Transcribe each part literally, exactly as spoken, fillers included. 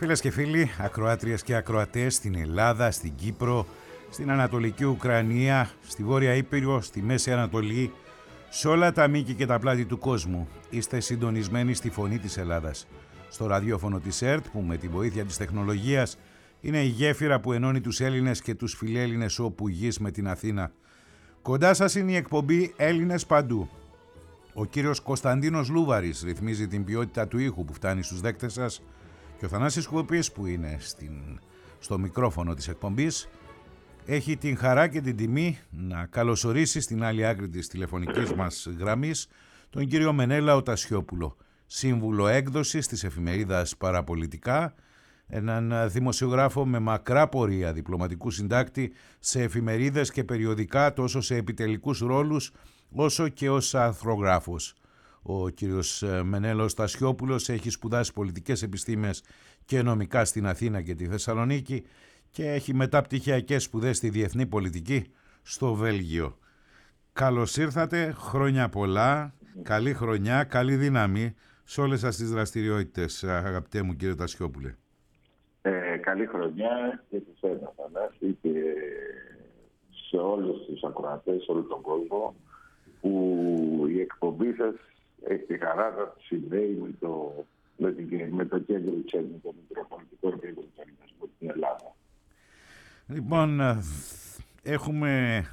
Φίλες και φίλοι, ακροάτριες και ακροατές στην Ελλάδα, στην Κύπρο, στην Ανατολική Ουκρανία, στη Βόρεια Ήπειρο, στη Μέση Ανατολή, σε όλα τα μήκη και τα πλάτη του κόσμου, είστε συντονισμένοι στη Φωνή της Ελλάδας. Στο ραδιόφωνο της ΕΡΤ, που με τη βοήθεια της τεχνολογίας είναι η γέφυρα που ενώνει τους Έλληνες και τους φιλέλληνες όπου γης με την Αθήνα. Κοντά σας είναι η εκπομπή Έλληνες Παντού. Ο κύριος Κωνσταντίνος Λούβαρης ρυθμίζει την ποιότητα του ήχου που φτάνει στους δέκτες σας και ο Θανάσης Σκουπής, που είναι στην, στο μικρόφωνο της εκπομπής, έχει την χαρά και την τιμή να καλωσορίσει στην άλλη άκρη της τηλεφωνικής μας γραμμής τον κύριο Μενέλαο Τασιόπουλο, σύμβουλο έκδοσης της εφημερίδας Παραπολιτικά, έναν δημοσιογράφο με μακρά πορεία διπλωματικού συντάκτη σε εφημερίδες και περιοδικά, τόσο σε επιτελικούς ρόλους όσο και ως αρθρογράφος. Ο κύριος Μενέλαος Τασιόπουλος έχει σπουδάσει πολιτικές επιστήμες και νομικά στην Αθήνα και τη Θεσσαλονίκη και έχει μεταπτυχιακές σπουδές στη διεθνή πολιτική στο Βέλγιο. Καλώς ήρθατε, χρόνια πολλά, καλή χρονιά, καλή δύναμη σε όλες σας τις δραστηριότητες, αγαπητέ μου κύριε Τασιόπουλε. Ε, καλή χρονιά και σε εσένα, Θανάση, και σε όλους τους ακροατές, σε όλο τον κόσμο, που η εκπομπή σας έχει τη χαρά να συνδέει με το, με, την, με το κέντρο της Έλληνας, το Μητροπολιτικό Κέντρο της Έλληνας στην Ελλάδα. Λοιπόν, έχουμε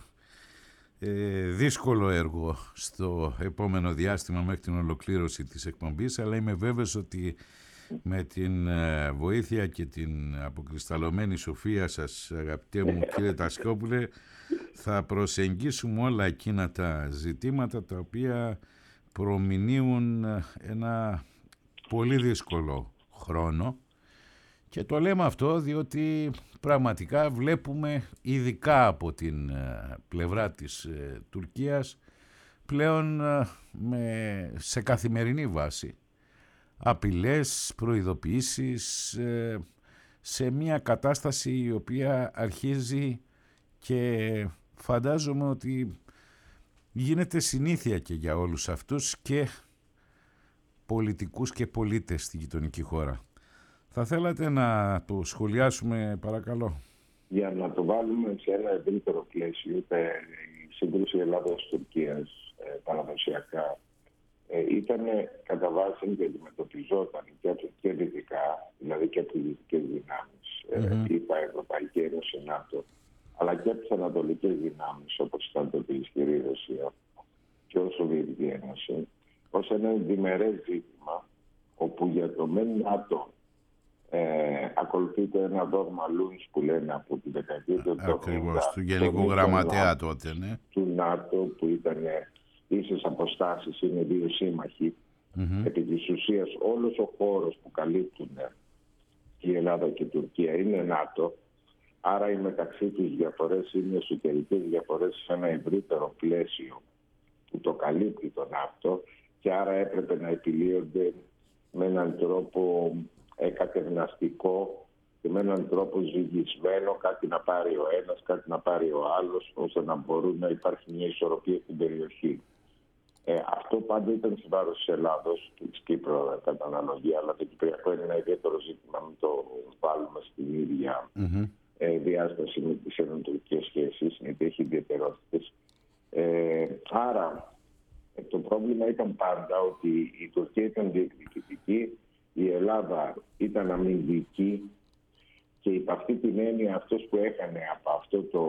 ε, δύσκολο έργο στο επόμενο διάστημα μέχρι την ολοκλήρωση της εκπομπής, αλλά είμαι βέβαιος ότι με την ε, βοήθεια και την αποκρισταλωμένη σοφία σας, αγαπητέ μου κύριε Τασιόπουλε, θα προσεγγίσουμε όλα εκείνα τα ζητήματα τα οποία προμηνύουν ένα πολύ δύσκολο χρόνο, και το λέμε αυτό διότι πραγματικά βλέπουμε, ειδικά από την πλευρά της Τουρκίας, πλέον με, σε καθημερινή βάση απειλές, προειδοποιήσεις, σε μια κατάσταση η οποία αρχίζει και φαντάζομαι ότι γίνεται συνήθεια και για όλους αυτούς και πολιτικούς και πολίτες στη γειτονική χώρα. Θα θέλατε να το σχολιάσουμε, παρακαλώ? Για να το βάλουμε σε ένα ευρύτερο πλαίσιο, η σύγκρουση Ελλάδας-Τουρκίας ε, παραδοσιακά ε, ήταν κατά βάση και αντιμετωπιζόταν και από και δυτικά, δηλαδή και από τις δυτικές δυνάμεις, mm-hmm. ε, είπα Ευρωπαϊκή Ένωση, ΝΑΤΟ, αλλά και από τις ανατολικές δυνάμεις, όπως ήταν τότε η ισχυρή Ρωσία και η Σοβιετική Ένωση, ως ένα διμερές ζήτημα, όπου για το μεν ΝΑΤΟ ε, ακολουθείται ένα δόγμα Λούνς που λένε από τη δεκαετία του Ακριβώς, του Γενικού Γραμματέα τότε, ναι. Του ΝΑΤΟ, που ήταν ίσες αποστάσεις, είναι δύο σύμμαχοι. Mm-hmm. Επί της ουσίας όλος ο χώρος που καλύπτουν η Ελλάδα και η Τουρκία είναι ΝΑΤΟ. Άρα οι μεταξύ τους διαφορές είναι εσωτερικές διαφορές σε ένα ευρύτερο πλαίσιο που το καλύπτει το ΝΑΤΟ, και άρα έπρεπε να επιλύονται με έναν τρόπο εκατευναστικό και με έναν τρόπο ζυγισμένο, κάτι να πάρει ο ένας, κάτι να πάρει ο άλλος, ώστε να μπορούν να υπάρχει μια ισορροπία στην περιοχή. Ε, αυτό πάντα ήταν σε βάρος της Ελλάδος και της Κύπρου κατά αναλογία, αλλά το Κυπριακό είναι ένα ιδιαίτερο ζήτημα, μην το βάλουμε στην ίδια mm-hmm. ε, διάσταση με τις ελληνοτουρκικές σχέσεις, γιατί έχει ιδιαιτερότητες. Ε, άρα ε, το πρόβλημα ήταν πάντα ότι η Τουρκία ήταν διεκδικητική, η Ελλάδα ήταν αμυντική, και υπ' αυτή την έννοια αυτός που έκανε από, αυτό το,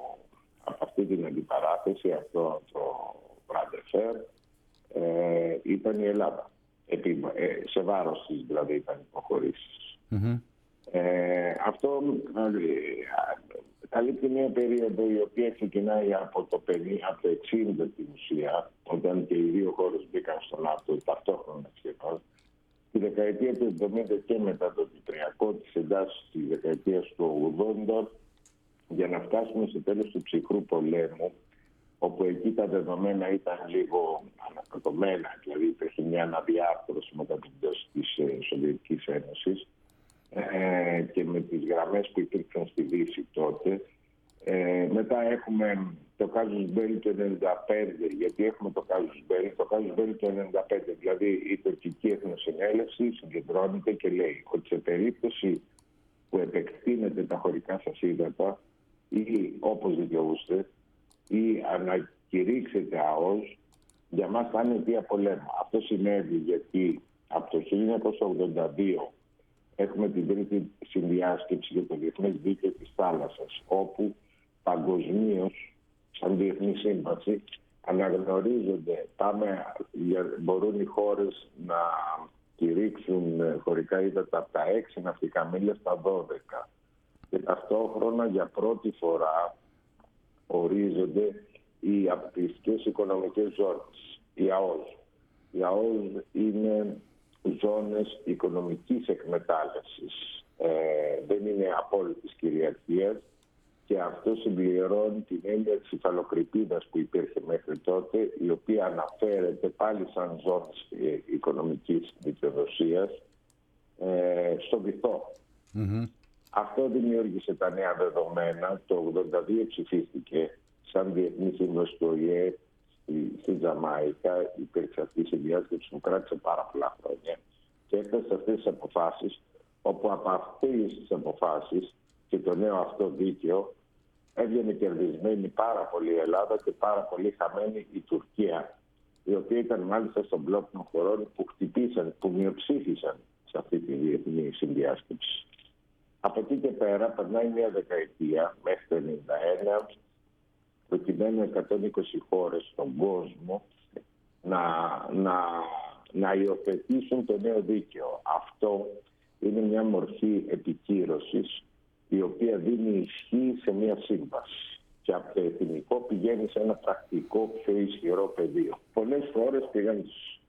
από αυτή την αντιπαράθεση, αυτό το Βραντεφέρ, ε, ήταν η Ελλάδα. Επί, ε, σε βάρος της δηλαδή ήταν υποχωρήσεις. Mm-hmm. Ε, αυτό ε, καλύπτει μια περίοδο η οποία ξεκινάει από το, πενήντα, από το εξήντα την ουσία, όταν και οι δύο χώρες μπήκαν στο ΝΑΤΟ ταυτόχρονα σχεδόν. Τη δεκαετία του εβδομήντα και μετά το Κυπριακό, τις εντάσεις της δεκαετίας του ογδόντα, για να φτάσουμε στο τέλος του ψυχρού πολέμου, όπου εκεί τα δεδομένα ήταν λίγο ανακατωμένα, δηλαδή υπήρχε μια αναδιάρθρωση μετά την πτώση της Σοβιετικής Ένωσης, ε, και με τις γραμμές που υπήρξαν στη Δύση τότε, Ε, μετά έχουμε το κάζους μπέλι του ενενήντα πέντε, γιατί έχουμε το κάζους μπέλι, το κάζους μπέλι του ενενήντα πέντε, δηλαδή η τουρκική εθνοσυνέλευση συγκεντρώνεται και λέει ότι σε περίπτωση που επεκτείνετε τα χωρικά σας ύδατα ή όπως δικαιούστε ή ανακηρύξετε ΑΟΣ, για μας θα είναι αιτία πολέμου. Αυτό συνέβη γιατί από το χίλια εννιακόσια ογδόντα δύο έχουμε την τρίτη συνδιάσκεψη για το Διεθνές Δίκαιο της Θάλασσας, όπου παγκοσμίως, σαν διεθνή σύμβαση, αναγνωρίζονται, πάμε, μπορούν οι χώρες να κηρύξουν χωρικά ύδατα από τα έξι ναυτικά μίλια στα δώδεκα. Και ταυτόχρονα για πρώτη φορά ορίζονται οι απτυστικές οικονομικές ζώνες, οι ΑΟΣ. Οι ΑΟΣ είναι ζώνες οικονομικής εκμετάλλευσης. Ε, δεν είναι απόλυτης κυριαρχίας και αυτό συμπληρώνει την έννοια της υφαλοκρηπίδας που υπήρχε μέχρι τότε, η οποία αναφέρεται πάλι σαν ζώνες ε, οικονομικής δικαιοδοσίας ε, στο βυθό. Mm-hmm. Αυτό δημιούργησε τα νέα δεδομένα. Το ογδόντα δύο ψηφίστηκε σαν διεθνή σύμβαση του Ο I Ε στη, στη Τζαμάικα. Υπήρξε αυτή η συνδιάσκεψη που κράτησε πάρα πολλά χρόνια και έφτασε σε αυτές τις αποφάσεις, όπου από αυτές τις αποφάσεις και το νέο αυτό δίκαιο έβγαινε κερδισμένη πάρα πολύ η Ελλάδα και πάρα πολύ χαμένη η Τουρκία, η οποία ήταν μάλιστα στον μπλοκ των χωρών που χτυπήσαν, που μειοψήφισαν σε αυτή τη διεθνή συνδιάσκεψη. Από εκεί και πέρα περνάει μια δεκαετία μέχρι το ενενήντα ένα, προκειμένου εκατόν είκοσι χώρες στον κόσμο να, να, να υιοθετήσουν το νέο δίκαιο. Αυτό είναι μια μορφή επικύρωσης η οποία δίνει ισχύ σε μια σύμβαση και από το εθνικό πηγαίνει σε ένα πρακτικό πιο ισχυρό πεδίο. Πολλές χώρες πήγαν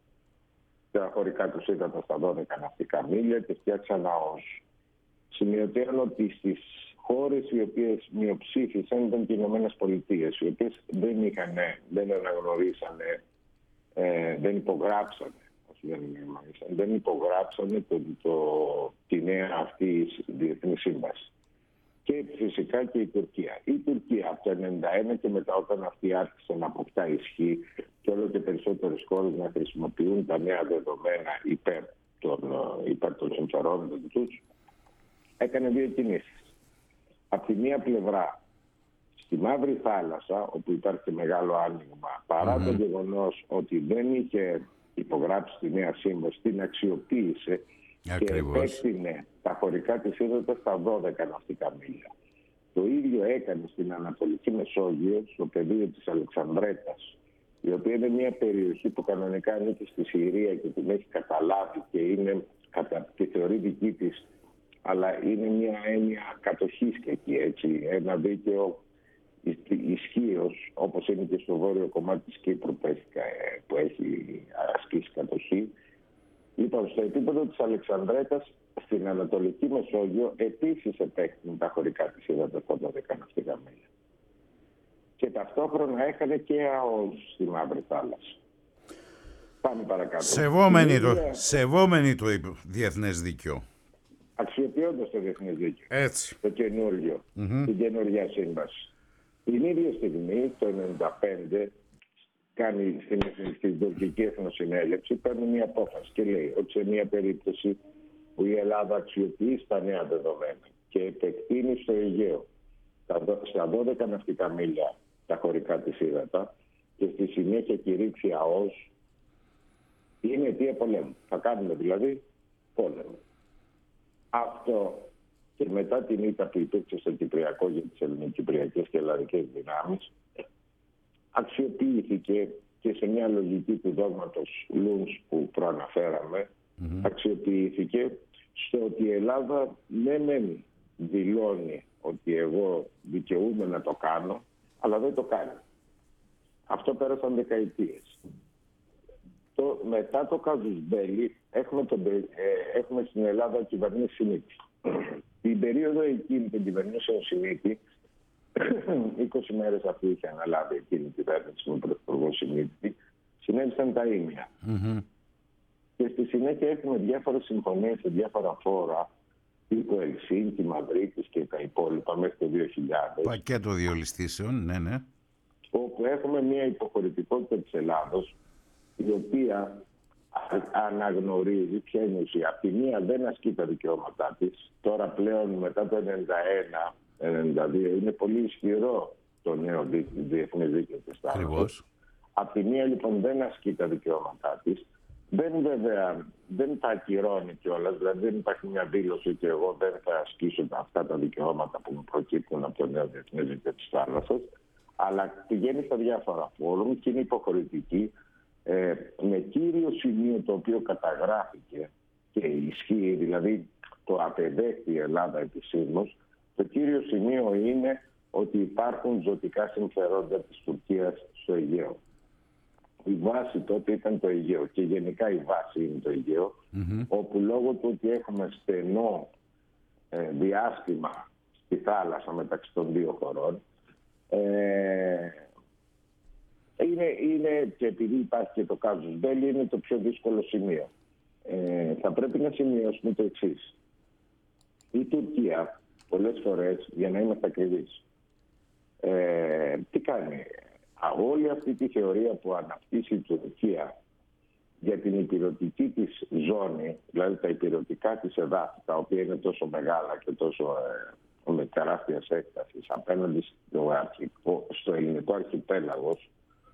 τα χωρικά τους ύδατα στα δώδεκα ναυτικά μίλια και φτιάξαν ΑΟΣ. Σημειωτέων ότι στις χώρες οι οποίες μειοψήφισαν ήταν και οι Ηνωμένες Πολιτείες, οι οποίες δεν, είχαν, δεν αναγνωρίσανε, ε, δεν υπογράψανε, δεν, δεν υπογράψανε το, το, τη νέα αυτή διεθνή σύμβαση. Και φυσικά και η Τουρκία. Η Τουρκία από το ενενήντα ένα και μετά, όταν αυτή άρχισε να αποκτά ισχύ και όλο και περισσότερες χώρες να χρησιμοποιούν τα νέα δεδομένα υπέρ των, υπέρ των συμφερόντων τους, έκανε δύο κινήσεις. Από τη μία πλευρά, στη Μαύρη Θάλασσα, όπου υπάρχει μεγάλο άνοιγμα, παρά mm-hmm. το γεγονός ότι δεν είχε υπογράψει τη νέα σύμβαση, την αξιοποίησε Ακριβώς. και επέκτηνε τα χωρικά της ύδατα στα δώδεκα ναυτικά μίλια. Το ίδιο έκανε στην Ανατολική Μεσόγειο, στο πεδίο της Αλεξανδρέτας, η οποία είναι μια περιοχή που κανονικά ανήκει στη Συρία και την έχει καταλάβει και είναι κατά τη θεωρεί δική της, αλλά είναι μια έννοια κατοχής και εκεί, έτσι, ένα δίκαιο ισχύος, όπως είναι και στο βόρειο κομμάτι της Κύπρου που έχει, που έχει ασκήσει κατοχή. Λοιπόν, στο επίπεδο της Αλεξανδρέτας, στην Ανατολική Μεσόγειο, επίσης επέκτηνε τα χωρικά της ύδατα στα δώδεκα ναυτικά μίλια. Και ταυτόχρονα έκανε και ΑΟΣ στη Μαύρη Θάλασσα. Πάμε παρακάτω. Σεβόμενοι το, σεβόμενοι το διεθνές δίκαιο. Αξιοποιώντας το διεθνές δίκαιο. Έτσι. Το καινούργιο, mm-hmm. την καινούργια σύμβαση. Την ίδια στιγμή, το ενενήντα πέντε, κάνει στην, στην τουρκική εθνοσυνέλευση, παίρνει μια απόφαση και λέει ότι σε μια περίπτωση που η Ελλάδα αξιοποιεί τα νέα δεδομένα και επεκτείνει στο Αιγαίο στα δώδεκα ναυτικά μίλια τα χωρικά της ύδατα και στη συνέχεια κηρύξει ΑΟΣ, είναι αιτία πολέμου. Θα κάνουμε δηλαδή πόλεμο. Αυτό και μετά την ήττα που υπήρξε στο Κυπριακό για τις ελληνοκυπριακές και ελλαδικές δυνάμεις, αξιοποιήθηκε και σε μια λογική του δόγματος Λούνς που προαναφέραμε, mm-hmm. αξιοποιήθηκε στο ότι η Ελλάδα ναι μεν δηλώνει ότι εγώ δικαιούμαι να το κάνω, αλλά δεν το κάνει. Αυτό πέρασαν δεκαετίες. Το, μετά το κάζους μπέλι έχουμε, τον, ε, έχουμε στην Ελλάδα κυβερνήσει Σιμίτη. Την περίοδο εκείνη την κυβερνήσεων Σιμίτη, είκοσι μέρες αφού είχε αναλάβει εκείνη την κυβέρνηση με πρωθυπουργό Σιμίτη, συνέβησαν τα ίμια. Mm-hmm. Και στη συνέχεια έχουμε διάφορες συμφωνίες σε διάφορα φόρα τύπου Ελσίνκη, Μαδρίτης και τα υπόλοιπα μέχρι το δύο χιλιάδες. Πακέτο διολιστήσεων, ναι, ναι. Όπου έχουμε μια υποχωρητικότητα της Ελλάδος, η οποία αναγνωρίζει ποια είναι η ουσία. Απ' τη μία δεν ασκεί τα δικαιώματά της. Τώρα πλέον μετά το ενενήντα ένα ενενήντα δύο είναι πολύ ισχυρό το νέο διεθνές δίκαιο της θάλασσας. Απ' τη μία λοιπόν δεν ασκεί τα δικαιώματά της. Δεν βέβαια, δεν τα ακυρώνει κιόλας, δηλαδή δεν υπάρχει μια δήλωση ότι εγώ δεν θα ασκήσω αυτά τα δικαιώματα που μου προκύπτουν από το νέο διεθνές δίκαιο της θάλασσας, αλλά πηγαίνει στα διάφορα φόρουμ και είναι υποχωρητική, ε, με κύριο σημείο το οποίο καταγράφηκε και ισχύει, δηλαδή το απεδέχθη η Ελλάδα επισήμως, το κύριο σημείο είναι ότι υπάρχουν ζωτικά συμφερόντα της Τουρκίας στο Αιγαίο. Η βάση τότε ήταν το Αιγαίο και γενικά η βάση είναι το Αιγαίο, mm-hmm. όπου λόγω του ότι έχουμε στενό ε, διάστημα στη θάλασσα μεταξύ των δύο χωρών, ε, είναι, είναι, και επειδή υπάρχει και το casus belli, είναι το πιο δύσκολο σημείο. Ε, θα πρέπει να σημειώσουμε το εξής. Η Τουρκία πολλές φορές, για να είμαστε ακριβείς, ε, τι κάνει? Όλη αυτή τη θεωρία που αναπτύσσει η Τουρκία για την υπηρετική της ζώνη, δηλαδή τα υπηρετικά της εδάφη, τα οποία είναι τόσο μεγάλα και τόσο ε, με τεράστιας έκτασης απέναντι στο, αρχικό, στο ελληνικό αρχιπέλαγος,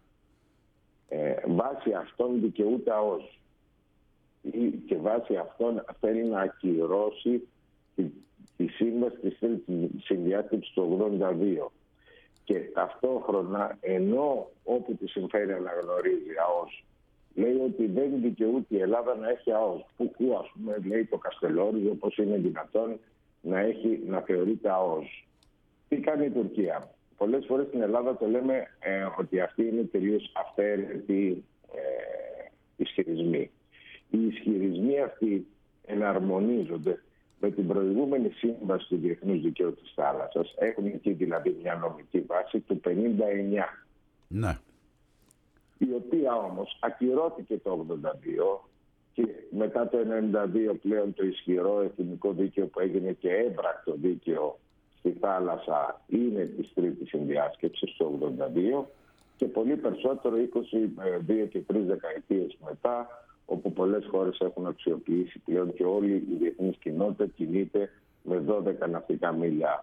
ε, βάσει αυτών δικαιούται ΑΟΣ και βάσει αυτών θέλει να ακυρώσει τη, τη σύμβαση της συνδιάσκεψης του ογδόντα δύο. Και ταυτόχρονα, ενώ όπου τη συμφέρει αναγνωρίζει ΑΟΣ, λέει ότι δεν δικαιούται η Ελλάδα να έχει ΑΟΣ. Που, που ας πούμε, λέει το Καστελόριζο, πώς είναι δυνατόν να, έχει, να θεωρείται ΑΟΣ. Τι κάνει η Τουρκία? Πολλές φορές στην Ελλάδα το λέμε ε, ότι αυτοί είναι τελείως αυθαίρετοι ε, ισχυρισμοί. Οι ισχυρισμοί αυτοί εναρμονίζονται με την προηγούμενη σύμβαση του Διεθνούς Δικαίου της Θάλασσας. Έχουν εκεί δηλαδή μια νομική βάση του πενήντα εννιά. Ναι. Η οποία όμως ακυρώθηκε το ογδόντα δύο και μετά το ενενήντα δύο πλέον το ισχυρό εθνικό δίκαιο που έγινε και έμπρακτο δίκαιο στη θάλασσα είναι της τρίτης συνδιάσκεψης το ογδόντα δύο και πολύ περισσότερο είκοσι δύο και τρεις δεκαετίες μετά, όπου πολλές χώρες έχουν αξιοποιήσει πλέον και όλη η διεθνής κοινότητα κινείται με δώδεκα ναυτικά μίλια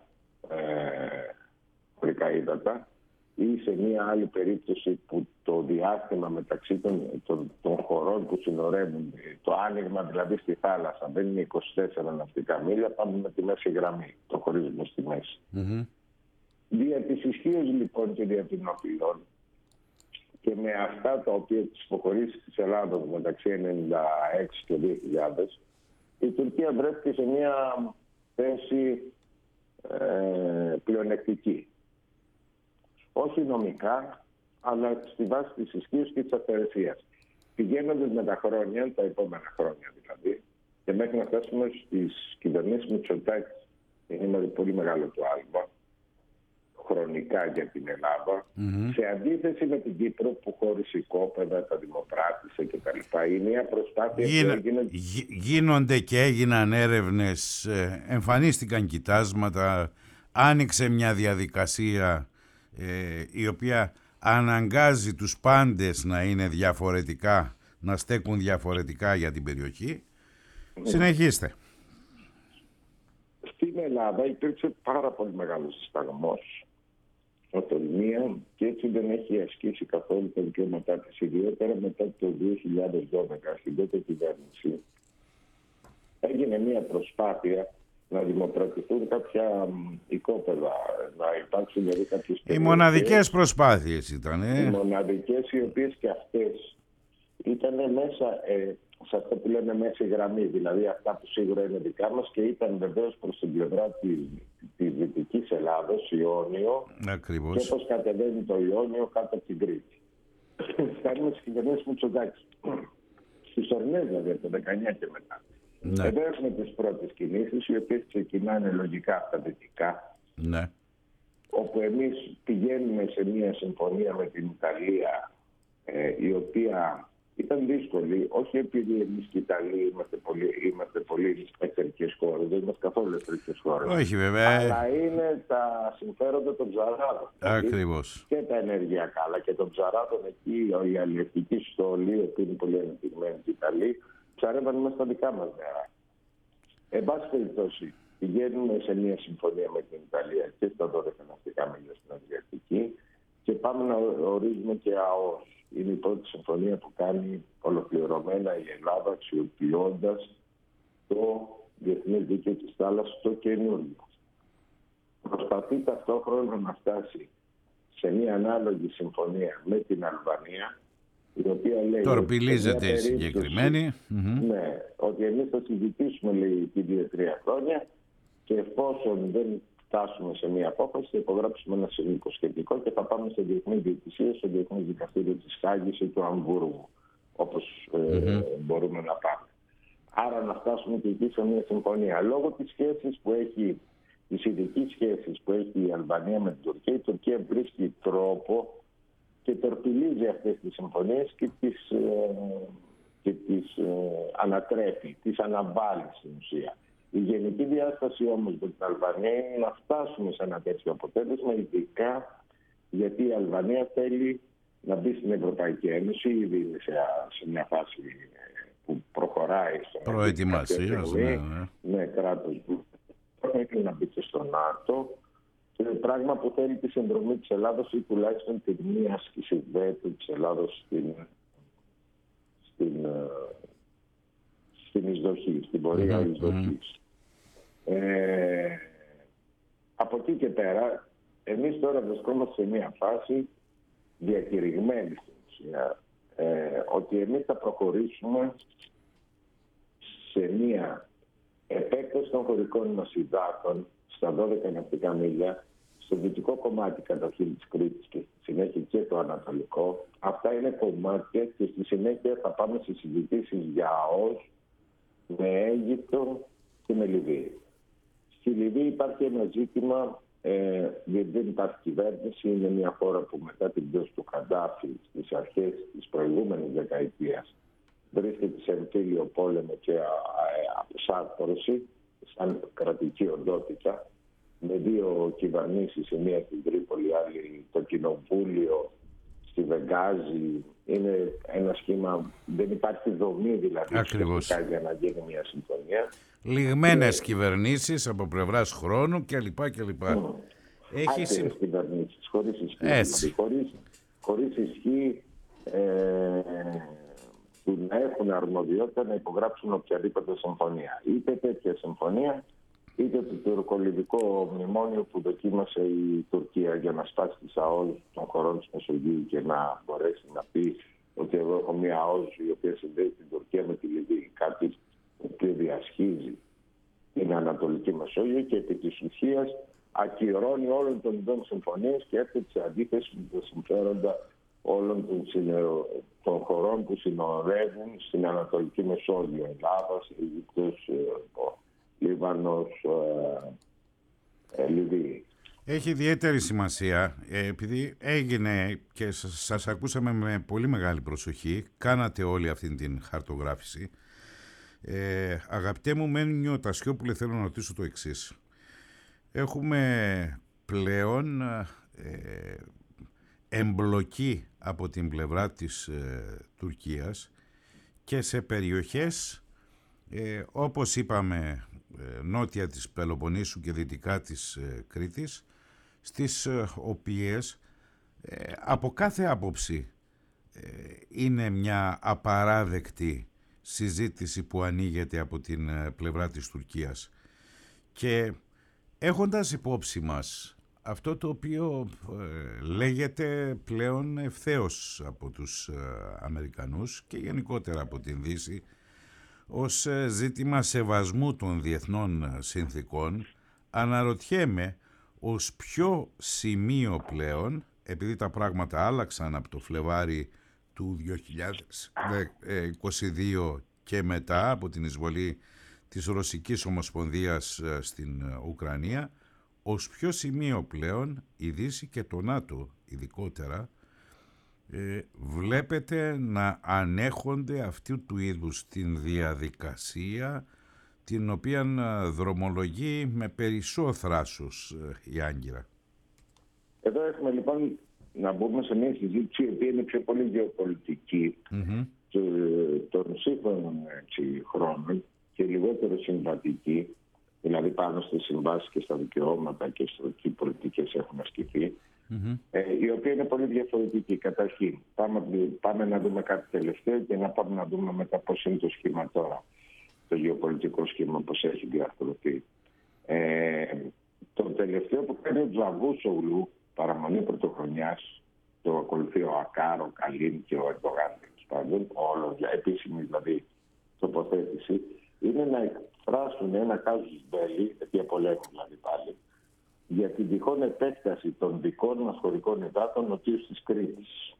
χωρικά ε, ύδατα, ή σε μία άλλη περίπτωση που το διάστημα μεταξύ των, των, των χωρών που συνορεύουν, το άνοιγμα δηλαδή στη θάλασσα δεν είναι είκοσι τέσσερα ναυτικά μίλια, πάμε με τη μέση γραμμή, το χωρίζουμε στη μέση. Mm-hmm. Δια της ισχύως λοιπόν και δια των απειλών και με αυτά τα οποία τις υποχωρήσεις της Ελλάδας μεταξύ ενενήντα έξι και δύο χιλιάδες, η Τουρκία βρέθηκε σε μια θέση ε, πλεονεκτική. Όχι νομικά, αλλά στη βάση της ισχύως και της αυθαιρεσίας. Πηγαίνοντας με τα χρόνια, τα επόμενα χρόνια δηλαδή, και μέχρι να φτάσουμε στις κυβερνήσεις Μητσοτάκη, είναι πολύ μεγάλο το άλμα, χρονικά για την Ελλάδα, mm-hmm. σε αντίθεση με την Κύπρο που χώρισε οικόπεδα, τα δημοπράτησε κτλ. Είναι μια προσπάθεια Γίνα... που έγινε... Γι... Γίνονται και έγιναν έρευνες, εμφανίστηκαν κοιτάσματα, άνοιξε μια διαδικασία ε, η οποία αναγκάζει τους πάντες να είναι διαφορετικά, να στέκουν διαφορετικά για την περιοχή. Mm. Συνεχίστε. Στην Ελλάδα υπήρξε πάρα πολύ μεγάλος συσταγμός, οτολμία, και έτσι δεν έχει ασκήσει καθόλου τα δικαιώματά της, ιδιαίτερα μετά το δύο χιλιάδες δώδεκα στην τότε κυβέρνηση. Έγινε μια προσπάθεια να δημοκρατηθούν κάποια οικόπεδα, να υπάρξουν δηλαδή κάποιες Οι μοναδικές προσπάθειες ήταν. Ε? Οι μοναδικές, οι οποίες και αυτές ήταν μέσα ε, σε αυτό που λέμε μέση γραμμή, δηλαδή αυτά που σίγουρα είναι δικά μας και ήταν βεβαίως προς την πλευρά της, της Δυτικής Ελλάδος, Ιόνιο. Ακριβώς. Και όπως κατεβαίνει το Ιόνιο κάτω από την Κρήτη. Φτάνουμε στις κυβερνήσεις Μητσοτάκη. Στις ορεινές δηλαδή από το δεκαεννιά και μετά. Ναι. Εδώ έχουμε τις πρώτες κινήσεις, οι οποίες ξεκινάνε λογικά από τα δυτικά. Ναι. Όπου εμείς πηγαίνουμε σε μια συμφωνία με την Ιταλία, ε, η οποία ήταν δύσκολη, όχι επειδή εμείς και οι Ιταλοί είμαστε πολύ, είμαστε πολύ εχθρικές χώρες, δεν είμαστε καθόλου εχθρικές χώρες. Όχι βέβαια. Αλλά είναι τα συμφέροντα των ψαράδων. Ακριβώς. Και τα ενεργειακά, αλλά και των ψαράδων εκεί, η αλλιευτική στόλη, που είναι πολύ ανεπτυγμένη στην Ιταλία, ψαρεύαν μέσα στα δικά μας νερά. Εν πάση περιπτώσει, πηγαίνουμε σε μια συμφωνία με την Ιταλία και στα δώδεκα ναυτικά μίλια στην Αδριατική και πάμε να ορίζουμε και ΑΟΣ. Είναι η πρώτη συμφωνία που κάνει ολοκληρωμένα η Ελλάδα, αξιοποιώντας το Διεθνές Δίκαιο της Θάλασσας, το καινούργιο. Προσπαθεί ταυτόχρονα να φτάσει σε μια ανάλογη συμφωνία με την Αλβανία, η οποία λέει... Τορπιλίζεται η συγκεκριμένη. Ναι, ότι εμείς θα συζητήσουμε, λέει, την δύο τρία χρόνια και εφόσον δεν φτάσουμε σε μια απόφαση, θα υπογράψουμε ένα συνυποσχετικό και θα πάμε σε διεθνή διαιτησία, στο Διεθνές Δικαστήριο της Χάγης ή του Αμβούργου, όπως ε, mm-hmm. μπορούμε να πάμε. Άρα να φτάσουμε και εκεί σε μια συμφωνία. Λόγω της σχέσης που έχει, της ειδικής σχέσης που έχει η Αλβανία με την Τουρκία, η Τουρκία βρίσκει τρόπο και τορπιλίζει αυτές τις συμφωνίες και τις, ε, και τις ε, ανατρέπει, τις αναβάλει στην ουσία. Η γενική διάσταση όμως με την Αλβανία είναι να φτάσουμε σε ένα τέτοιο αποτέλεσμα, ειδικά γιατί η Αλβανία θέλει να μπει στην Ευρωπαϊκή Ένωση, ήδη είναι σε, σε μια φάση που προχωράει στο προετοιμασία, ναι, ναι. ναι, κράτος που θέλει να μπει και στο ΝΑΤΟ. Και πράγμα που θέλει τη συνδρομή της Ελλάδας ή τουλάχιστον την μία άσκηση βέτου της Ελλάδας στην, στην, στην εισδοχή, στην πορεία mm-hmm. εισδοχής. Ε, από εκεί και πέρα, εμείς τώρα βρισκόμαστε σε μια φάση διακηρυγμένη στην ουσία, ε, ότι εμείς θα προχωρήσουμε σε μια επέκταση των χωρικών μας υδάτων στα δώδεκα ναυτικά μίλια, στο δυτικό κομμάτι καταρχήν της Κρήτης και στη συνέχεια και το ανατολικό. Αυτά είναι κομμάτια και στη συνέχεια θα πάμε σε συζητήσεις για ΑΟΣ με Αίγυπτο και με Λιβύη. Στη Λιβύη υπάρχει ένα ζήτημα, ε, γιατί δεν υπάρχει κυβέρνηση, είναι μια χώρα που μετά την πτώση του Καντάφη στις αρχές της προηγούμενης δεκαετίας βρίσκεται σε εμφύλιο πόλεμο και αποσάρτωση σαν κρατική οντότητα, με δύο κυβερνήσεις, η μία στην Τρίπολη, άλλη το κοινοβούλιο στη Βεγγάζη. Είναι ένα σχήμα, δεν υπάρχει δομή δηλαδή για να γίνει μια συμφωνία. Λιγμένες και... κυβερνήσεις από πλευράς χρόνου κλπ. κλπ. Mm. Έχει άσχερες κυβερνήσεις, χωρίς ισχύ. Δηλαδή, χωρίς, χωρίς ισχύ ε, που να έχουν αρμοδιότητα να υπογράψουν οποιαδήποτε συμφωνία. Είτε τέτοια συμφωνία, είτε το τουρκολιβικό μνημόνιο που δοκίμασε η Τουρκία για να σπάσει τις ΑΟΣ των χωρών της Μεσογείου και να μπορέσει να πει ότι εγώ έχω μια ΑΟΣ η οποία συνδέει την Τουρκία με τη Λιβύη, κάτι το οποίο διασχίζει την Ανατολική Μεσόγειο και επί της ουσίας ακυρώνει όλων των ειδών συμφωνίες και έρχεται σε αντίθεση με τα συμφέροντα όλων των, συνερο... των χωρών που συνορεύουν στην Ανατολική Μεσόγειο, Ελλάδας, Αίγυπτος, Λίβανος, ε, ε, Λιβύη. Έχει ιδιαίτερη σημασία, ε, επειδή έγινε και σας, σας ακούσαμε με πολύ μεγάλη προσοχή, κάνατε όλη αυτή την χαρτογράφηση. Ε, αγαπητέ μου Μένιο Τασιόπουλε, θέλω να ρωτήσω το εξής. Έχουμε πλέον ε, εμπλοκή από την πλευρά της ε, Τουρκίας και σε περιοχές ε, όπως είπαμε ε, νότια της Πελοποννήσου και δυτικά της ε, Κρήτης, στις ε, οποίες ε, από κάθε άποψη ε, είναι μια απαράδεκτη συζήτηση που ανοίγεται από την ε, πλευρά της Τουρκίας. Και έχοντας υπόψη μας αυτό το οποίο ε, λέγεται πλέον ευθέως από τους ε, Αμερικανούς και γενικότερα από την Δύση ως ε, ζήτημα σεβασμού των διεθνών συνθήκων, αναρωτιέμαι ως ποιο σημείο πλέον, επειδή τα πράγματα άλλαξαν από το Φλεβάρι του δύο χιλιάδες είκοσι δύο και μετά από την εισβολή της Ρωσικής Ομοσπονδίας στην Ουκρανία, ως ποιο σημείο πλέον η Δύση και το ΝΑΤΟ ειδικότερα ε, βλέπετε να ανέχονται αυτού του είδους την διαδικασία την οποία δρομολογεί με περισσό θράσος η Άγκυρα? Εδώ έχουμε λοιπόν να μπούμε σε μια συζήτηση η οποία είναι πιο πολύ γεωπολιτική mm-hmm. των σύγχρονων χρόνων και λιγότερο συμβατική, δηλαδή πάνω στις συμβάσεις και στα δικαιώματα και στις πολιτικές έχουν ασκηθεί, mm-hmm. ε, η οποία είναι πολύ διαφορετική. Καταρχήν, πάμε, πάμε να δούμε κάτι τελευταίο και να πάμε να δούμε μετά πώς είναι το σχήμα τώρα, το γεωπολιτικό σχήμα, πώς έχει διαρθρωθεί. Ε, το τελευταίο που κάνει ο Τζαβούσογλου, παραμονή πρωτοχρονιάς, το ακολουθεί ο Ακάρ, ο Καλίν και ο Ερντογάν, πάντων, όλο για επίσημη δηλαδή τοποθέτηση, είναι να εκφράσουν ένα κάζους μπέλι, διαπολέμου δηλαδή πάλι, για την τυχόν επέκταση των δικών μας χωρικών υδάτων νοτίως της Κρήτης.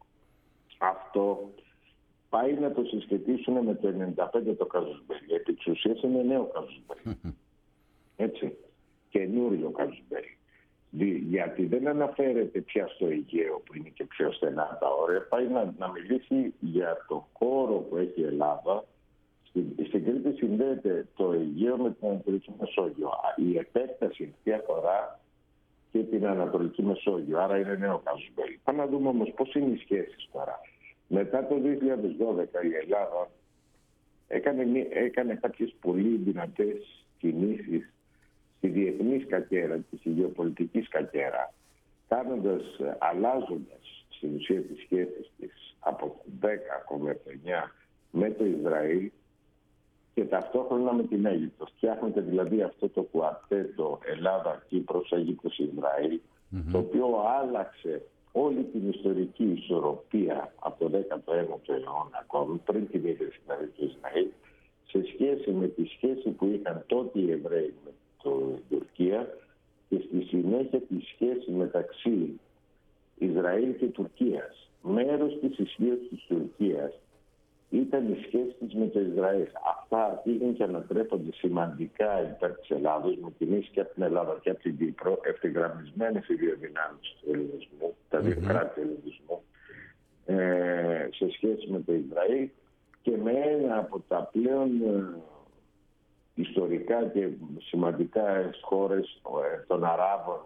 Αυτό πάει να το συσχετίσουν με το ενενήντα πέντε το κάζους μπέλι. Επί της ουσίας είναι νέο κάζους μπέλι. Έτσι. Καινούριο κάζους μπέλι. Γιατί δεν αναφέρεται πια στο Αιγαίο που είναι και πιο στενά τα όρια, πάει να, να μιλήσει για το χώρο που έχει η Ελλάδα. Στην, στην Κρήτη συνδέεται το Αιγαίο με την Ανατολική Μεσόγειο. Η επέκταση αυτή αφορά και την Ανατολική Μεσόγειο, άρα είναι νέο κάζους μπέλι. Πάμε να δούμε όμως πώς είναι οι σχέσεις τώρα. Μετά το δύο χιλιάδες δώδεκα η Ελλάδα έκανε, έκανε κάποιες πολύ δυνατές κινήσεις στη διεθνή σκακέρα, στη γεωπολιτική σκακέρα, κάνοντας, αλλάζοντας στην ουσία τις σχέσεις της από το δέκα κόμμα εννιά με το Ισραήλ και ταυτόχρονα με την Αίγυπτο. Φτιάχνεται δηλαδή αυτό το κουαρτέτο Ελλάδα, Κύπρος, Αίγυπτος, Ισραήλ, mm-hmm. το οποίο άλλαξε όλη την ιστορική ισορροπία από το δέκατο ένατο αιώνα ακόμη, πριν την ίδρυση δηλαδή του Ισραήλ, σε σχέση με τη σχέση που είχαν τότε οι Εβραίοι με την Τουρκία και στη συνέχεια τη σχέση μεταξύ Ισραήλ και Τουρκίας. Μέρος της ισχύως της Τουρκίας ήταν η σχέση της με το Ισραήλ. Αυτά αρχίζουν και ανατρέπονται σημαντικά υπέρ της Ελλάδος, με τιμήσεις και από την Ελλάδα και από την Κύπρο, ευθυγραμμισμένες οι δύο δυνάμεις του ελληνισμού, τα δύο mm-hmm. κράτη του ελληνισμού, ε, σε σχέση με το Ισραήλ και με ένα από τα πλέον ε, ιστορικά και σημαντικά χώρες ε, των Αράβων,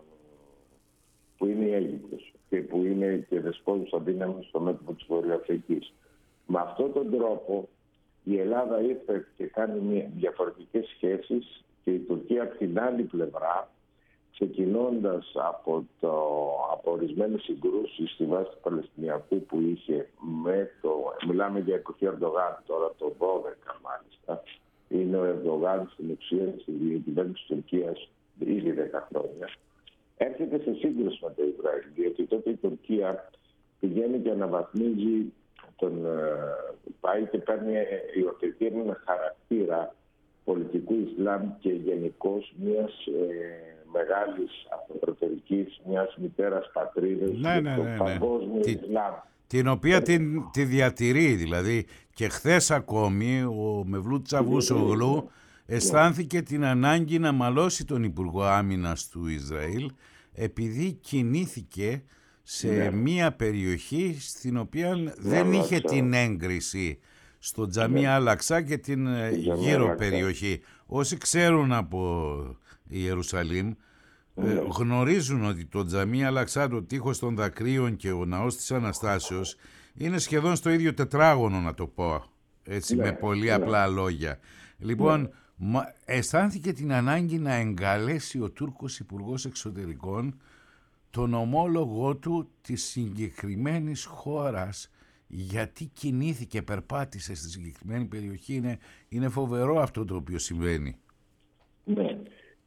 που είναι η Αίγυπτος και που είναι και δεσπόζουσα δύναμη στο μέτωπο της Βορειοαφρικής. Με αυτόν τον τρόπο η Ελλάδα ήρθε και κάνει διαφορετικές σχέσεις και η Τουρκία από την άλλη πλευρά, ξεκινώντας από, το, από ορισμένες συγκρούσεις στη βάση του Παλαιστινιακού που είχε με το, μιλάμε για εποχή Ερντογάν τώρα το δώδεκα μάλιστα, είναι ο Ερντογάν στην ουσία στη διακυβέρνηση της Τουρκίας ήδη δέκα χρόνια, έρχεται σε σύγκρουση με το Ισραήλ, διότι τότε η Τουρκία πηγαίνει και αναβαθμίζει τον, πάει και παίρνει, υιοθετεί ένα χαρακτήρα πολιτικού Ισλάμ και γενικώς μιας ε, μεγάλης αυτοκρατορικής, μιας μητέρας πατρίδας, ναι, ναι, το ναι, ναι. παγκόσμιο Τι, Ισλάμ. Την οποία την, τη διατηρεί, δηλαδή και χθες ακόμη ο Μευλούτ Τσαβούσογλου αισθάνθηκε την ανάγκη να μαλώσει τον Υπουργό Άμυνας του Ισραήλ επειδή κινήθηκε σε ναι. μία περιοχή στην οποία ναι, δεν είχε ναι. την έγκριση στο Τζαμί ναι. Αλαξά και την ναι. γύρω ναι. περιοχή. Όσοι ξέρουν από Ιερουσαλήμ ναι. ε, γνωρίζουν ότι το Τζαμί Αλαξά, το τείχος των δακρύων και ο ναός της Αναστάσεως είναι σχεδόν στο ίδιο τετράγωνο, να το πω έτσι ναι. με πολύ ναι. απλά λόγια. Λοιπόν, ναι. μα, αισθάνθηκε την ανάγκη να εγκαλέσει ο Τούρκος Υπουργός Εξωτερικών τον ομόλογό του της συγκεκριμένης χώρας, γιατί κινήθηκε, περπάτησε στη συγκεκριμένη περιοχή. Είναι, είναι φοβερό αυτό το οποίο συμβαίνει. Ναι.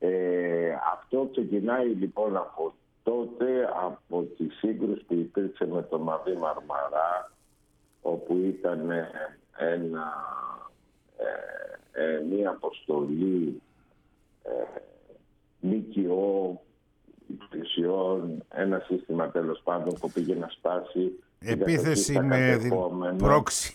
Ε, αυτό ξεκινάει λοιπόν από τότε, από τη σύγκρουση που υπήρξε με το Μαδί Μαρμαρά, όπου ήταν ένα, ε, ε, μία αποστολή ε, ΜΚΟ υπηρεσιών, ένα σύστημα τέλος πάντων που πήγε να σπάσει επίθεση με πρόξη.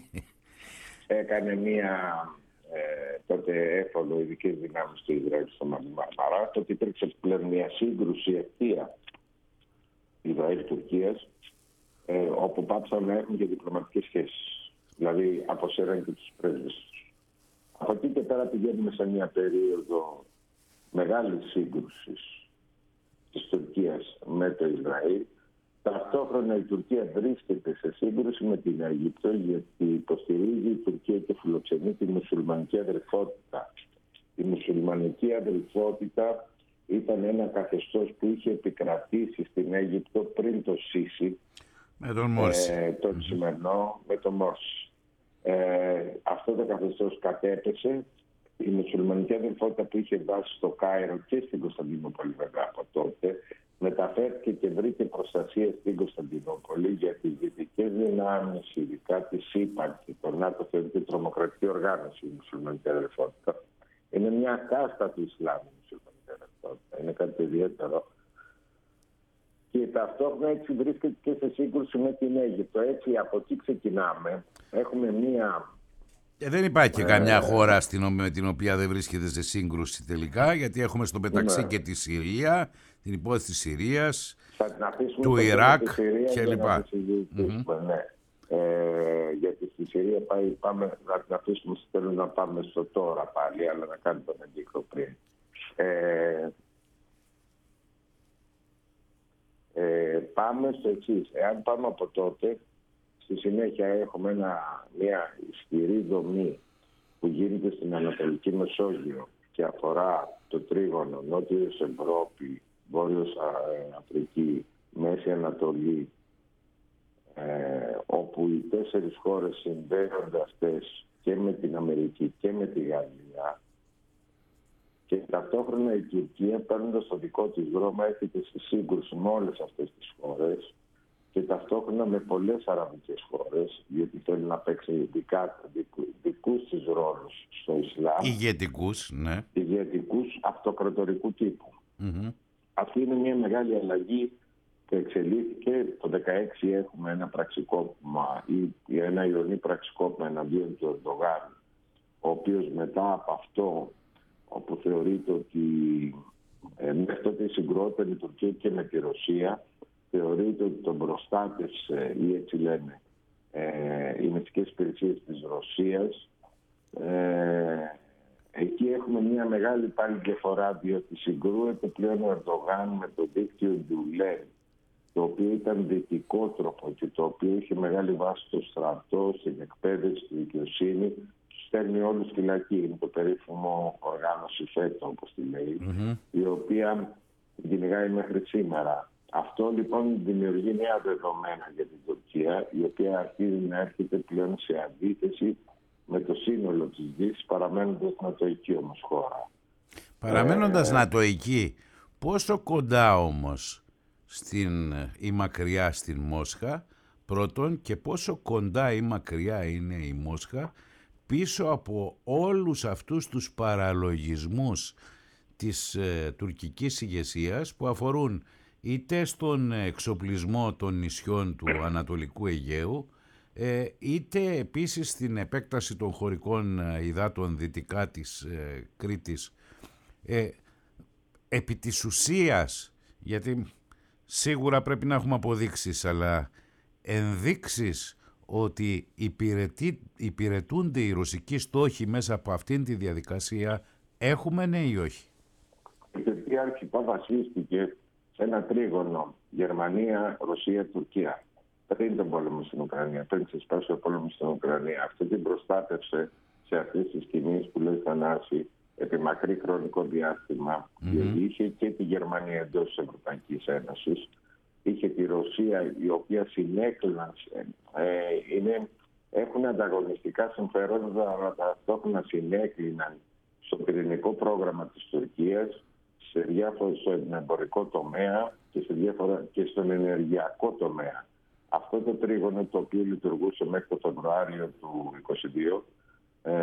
Έκανε μία ε, τότε έφοδο ειδικές δυνάμεις του Ισραήλ στο Μαδί Μαρμαρά. Τότε υπήρξε πλέον μία σύγκρουση ευθεία Ισραήλ-Τουρκίας ε, όπου πάψαν να έχουν και διπλωματικές σχέσεις. Δηλαδή αποσύραν και τους πρέσβες τους. Από εκεί και πέρα πηγαίνουμε σε μια περίοδο μεγάλης σύγκρουσης της Τουρκίας με το Ισραήλ. Ταυτόχρονα η Τουρκία βρίσκεται σε σύγκρουση με την Αίγυπτο, γιατί υποστηρίζει η Τουρκία και φιλοξενεί τη μουσουλμανική αδελφότητα. Η μουσουλμανική αδελφότητα ήταν ένα καθεστώς που είχε επικρατήσει στην Αίγυπτο πριν το Σίσι, με τον Μόρση. Ε, τον mm-hmm. σημερινό με τον Μόρση. Ε, αυτό το καθεστώς κατέπεσε. Η μουσουλμανική αδελφότητα που είχε βάσει στο Κάιρο και στην Κωνσταντινούπολη βέβαια από τότε, μεταφέρθηκε και βρήκε προστασία στην Κωνσταντινούπολη, για τις δυτικές δυνάμεις, ειδικά τη ΣΥΠΑ και το ΝΑΤΟ, θεωρείται τρομοκρατική οργάνωση η μουσουλμανική αδελφότητα. Είναι μια κάστα του Ισλάμ η μουσουλμανική αδελφότητα. Είναι κάτι ιδιαίτερο. Και ταυτόχρονα έτσι βρίσκεται και σε σύγκρουση με την Αίγυπτο. Έτσι από εκεί ξεκινάμε. Έχουμε μια... Και δεν υπάρχει και ε... καμιά χώρα στην, με την οποία δεν βρίσκεται σε σύγκρουση τελικά, γιατί έχουμε στο μεταξύ ναι. και τη Συρία, την υπόθεση της Συρίας, του Ιράκ κλπ. Mm-hmm. Ναι. Ε, γιατί στη Συρία πάει, πάμε, να την αφήσουμε, θέλω να πάμε στο τώρα πάλι, αλλά να κάνουμε τον αντίκρο πριν. Ε, ε, πάμε στο εξής. Εάν πάμε από τότε, στη συνέχεια έχουμε ένα, μια ισχυρή δομή που γίνεται στην Ανατολική Μεσόγειο και αφορά το τρίγωνο Νότιος Ευρώπη, Βόρειος Αφρική, Μέση Ανατολή, ε, όπου οι τέσσερις χώρες συνδέονται αυτές και με την Αμερική και με τη Γαλλία, και ταυτόχρονα η Τουρκία, παίρνοντας το δικό της δρόμο, έρχεται στη σύγκρουση με όλες αυτές τις χώρες και ταυτόχρονα με πολλές αραβικές χώρες, γιατί θέλει να παίξει ειδικά δικούς της ρόλους στο Ισλάμ. Ηγετικούς, ναι. Ηγετικούς αυτοκρατορικού τύπου. Mm-hmm. Αυτή είναι μια μεγάλη αλλαγή που εξελίχθηκε. Το δύο χιλιάδες δεκαέξι έχουμε ένα πραξικόπημα ή ένα ειρωνή πραξικόπημα εναντίον του Ερντογάν, ο οποίος μετά από αυτό, όπου θεωρείται ότι ε, μέχρι τότε συγκρόταν η Τουρκία και με τη Ρωσία, θεωρείται ότι τον προστάτευσε, ή έτσι λένε, ε, οι μυστικές υπηρεσίες της Ρωσίας. Ε, εκεί έχουμε μια μεγάλη πάλι διαφορά, διότι συγκρούεται πλέον ο Ερντογάν με το δίκτυο Γκουλέν, το οποίο ήταν δυτικότροπο και το οποίο είχε μεγάλη βάση στο στρατό, στην εκπαίδευση, στη δικαιοσύνη. Στέλνει όλους φυλακή, είναι το περίφημο οργάνωση ΦΕΤΟ, όπως τη λέει, mm-hmm. η οποία την κυνηγάει μέχρι σήμερα. Αυτό λοιπόν δημιουργεί νέα δεδομένα για την Τουρκία, η οποία αρχίζει να έρχεται πλέον σε αντίθεση με το σύνολο της Δύσης, παραμένοντας νατοική όμως χώρα. Παραμένοντας ε, νατοική, πόσο κοντά όμως στην, ή μακριά στην Μόσχα, πρώτον, και πόσο κοντά ή μακριά είναι η Μόσχα πίσω από όλους αυτούς τους παραλογισμούς της ε, τουρκικής ηγεσίας που αφορούν είτε στον εξοπλισμό των νησιών του Ανατολικού Αιγαίου, ε, είτε επίσης στην επέκταση των χωρικών υδάτων δυτικά της ε, Κρήτης. Ε, επί της ουσίας, γιατί σίγουρα πρέπει να έχουμε αποδείξεις, αλλά ενδείξεις ότι υπηρετεί, υπηρετούνται οι ρωσικοί στόχοι μέσα από αυτήν τη διαδικασία, έχουμε, ναι ή όχι? Η Τουρκία αρχικά βασίστηκε σε ένα τρίγωνο Γερμανία, Ρωσία, Τουρκία πριν τον πόλεμο στην Ουκρανία, πριν ξεσπάσει ο πόλεμος στην Ουκρανία. Αυτό την προστάτευσε σε αυτές τις κινήσεις που λέει Θανάση επί μακρύ χρονικό διάστημα, mm-hmm. διότι είχε και τη Γερμανία εντός της Ευρωπαϊκής Ένωσης, είχε τη Ρωσία, η οποία συνέκλυναν, ε, είναι, έχουν ανταγωνιστικά συμφέροντα, αλλά ταυτόχρονα συνέκλυναν στο πυρηνικό πρόγραμμα της Τουρκίας, σε διάφορο, στον εμπορικό τομέα και, σε διάφορα, και στον ενεργειακό τομέα. Αυτό το τρίγωνο, το οποίο λειτουργούσε μέχρι το Φεβρουάριο του είκοσι δύο, ε,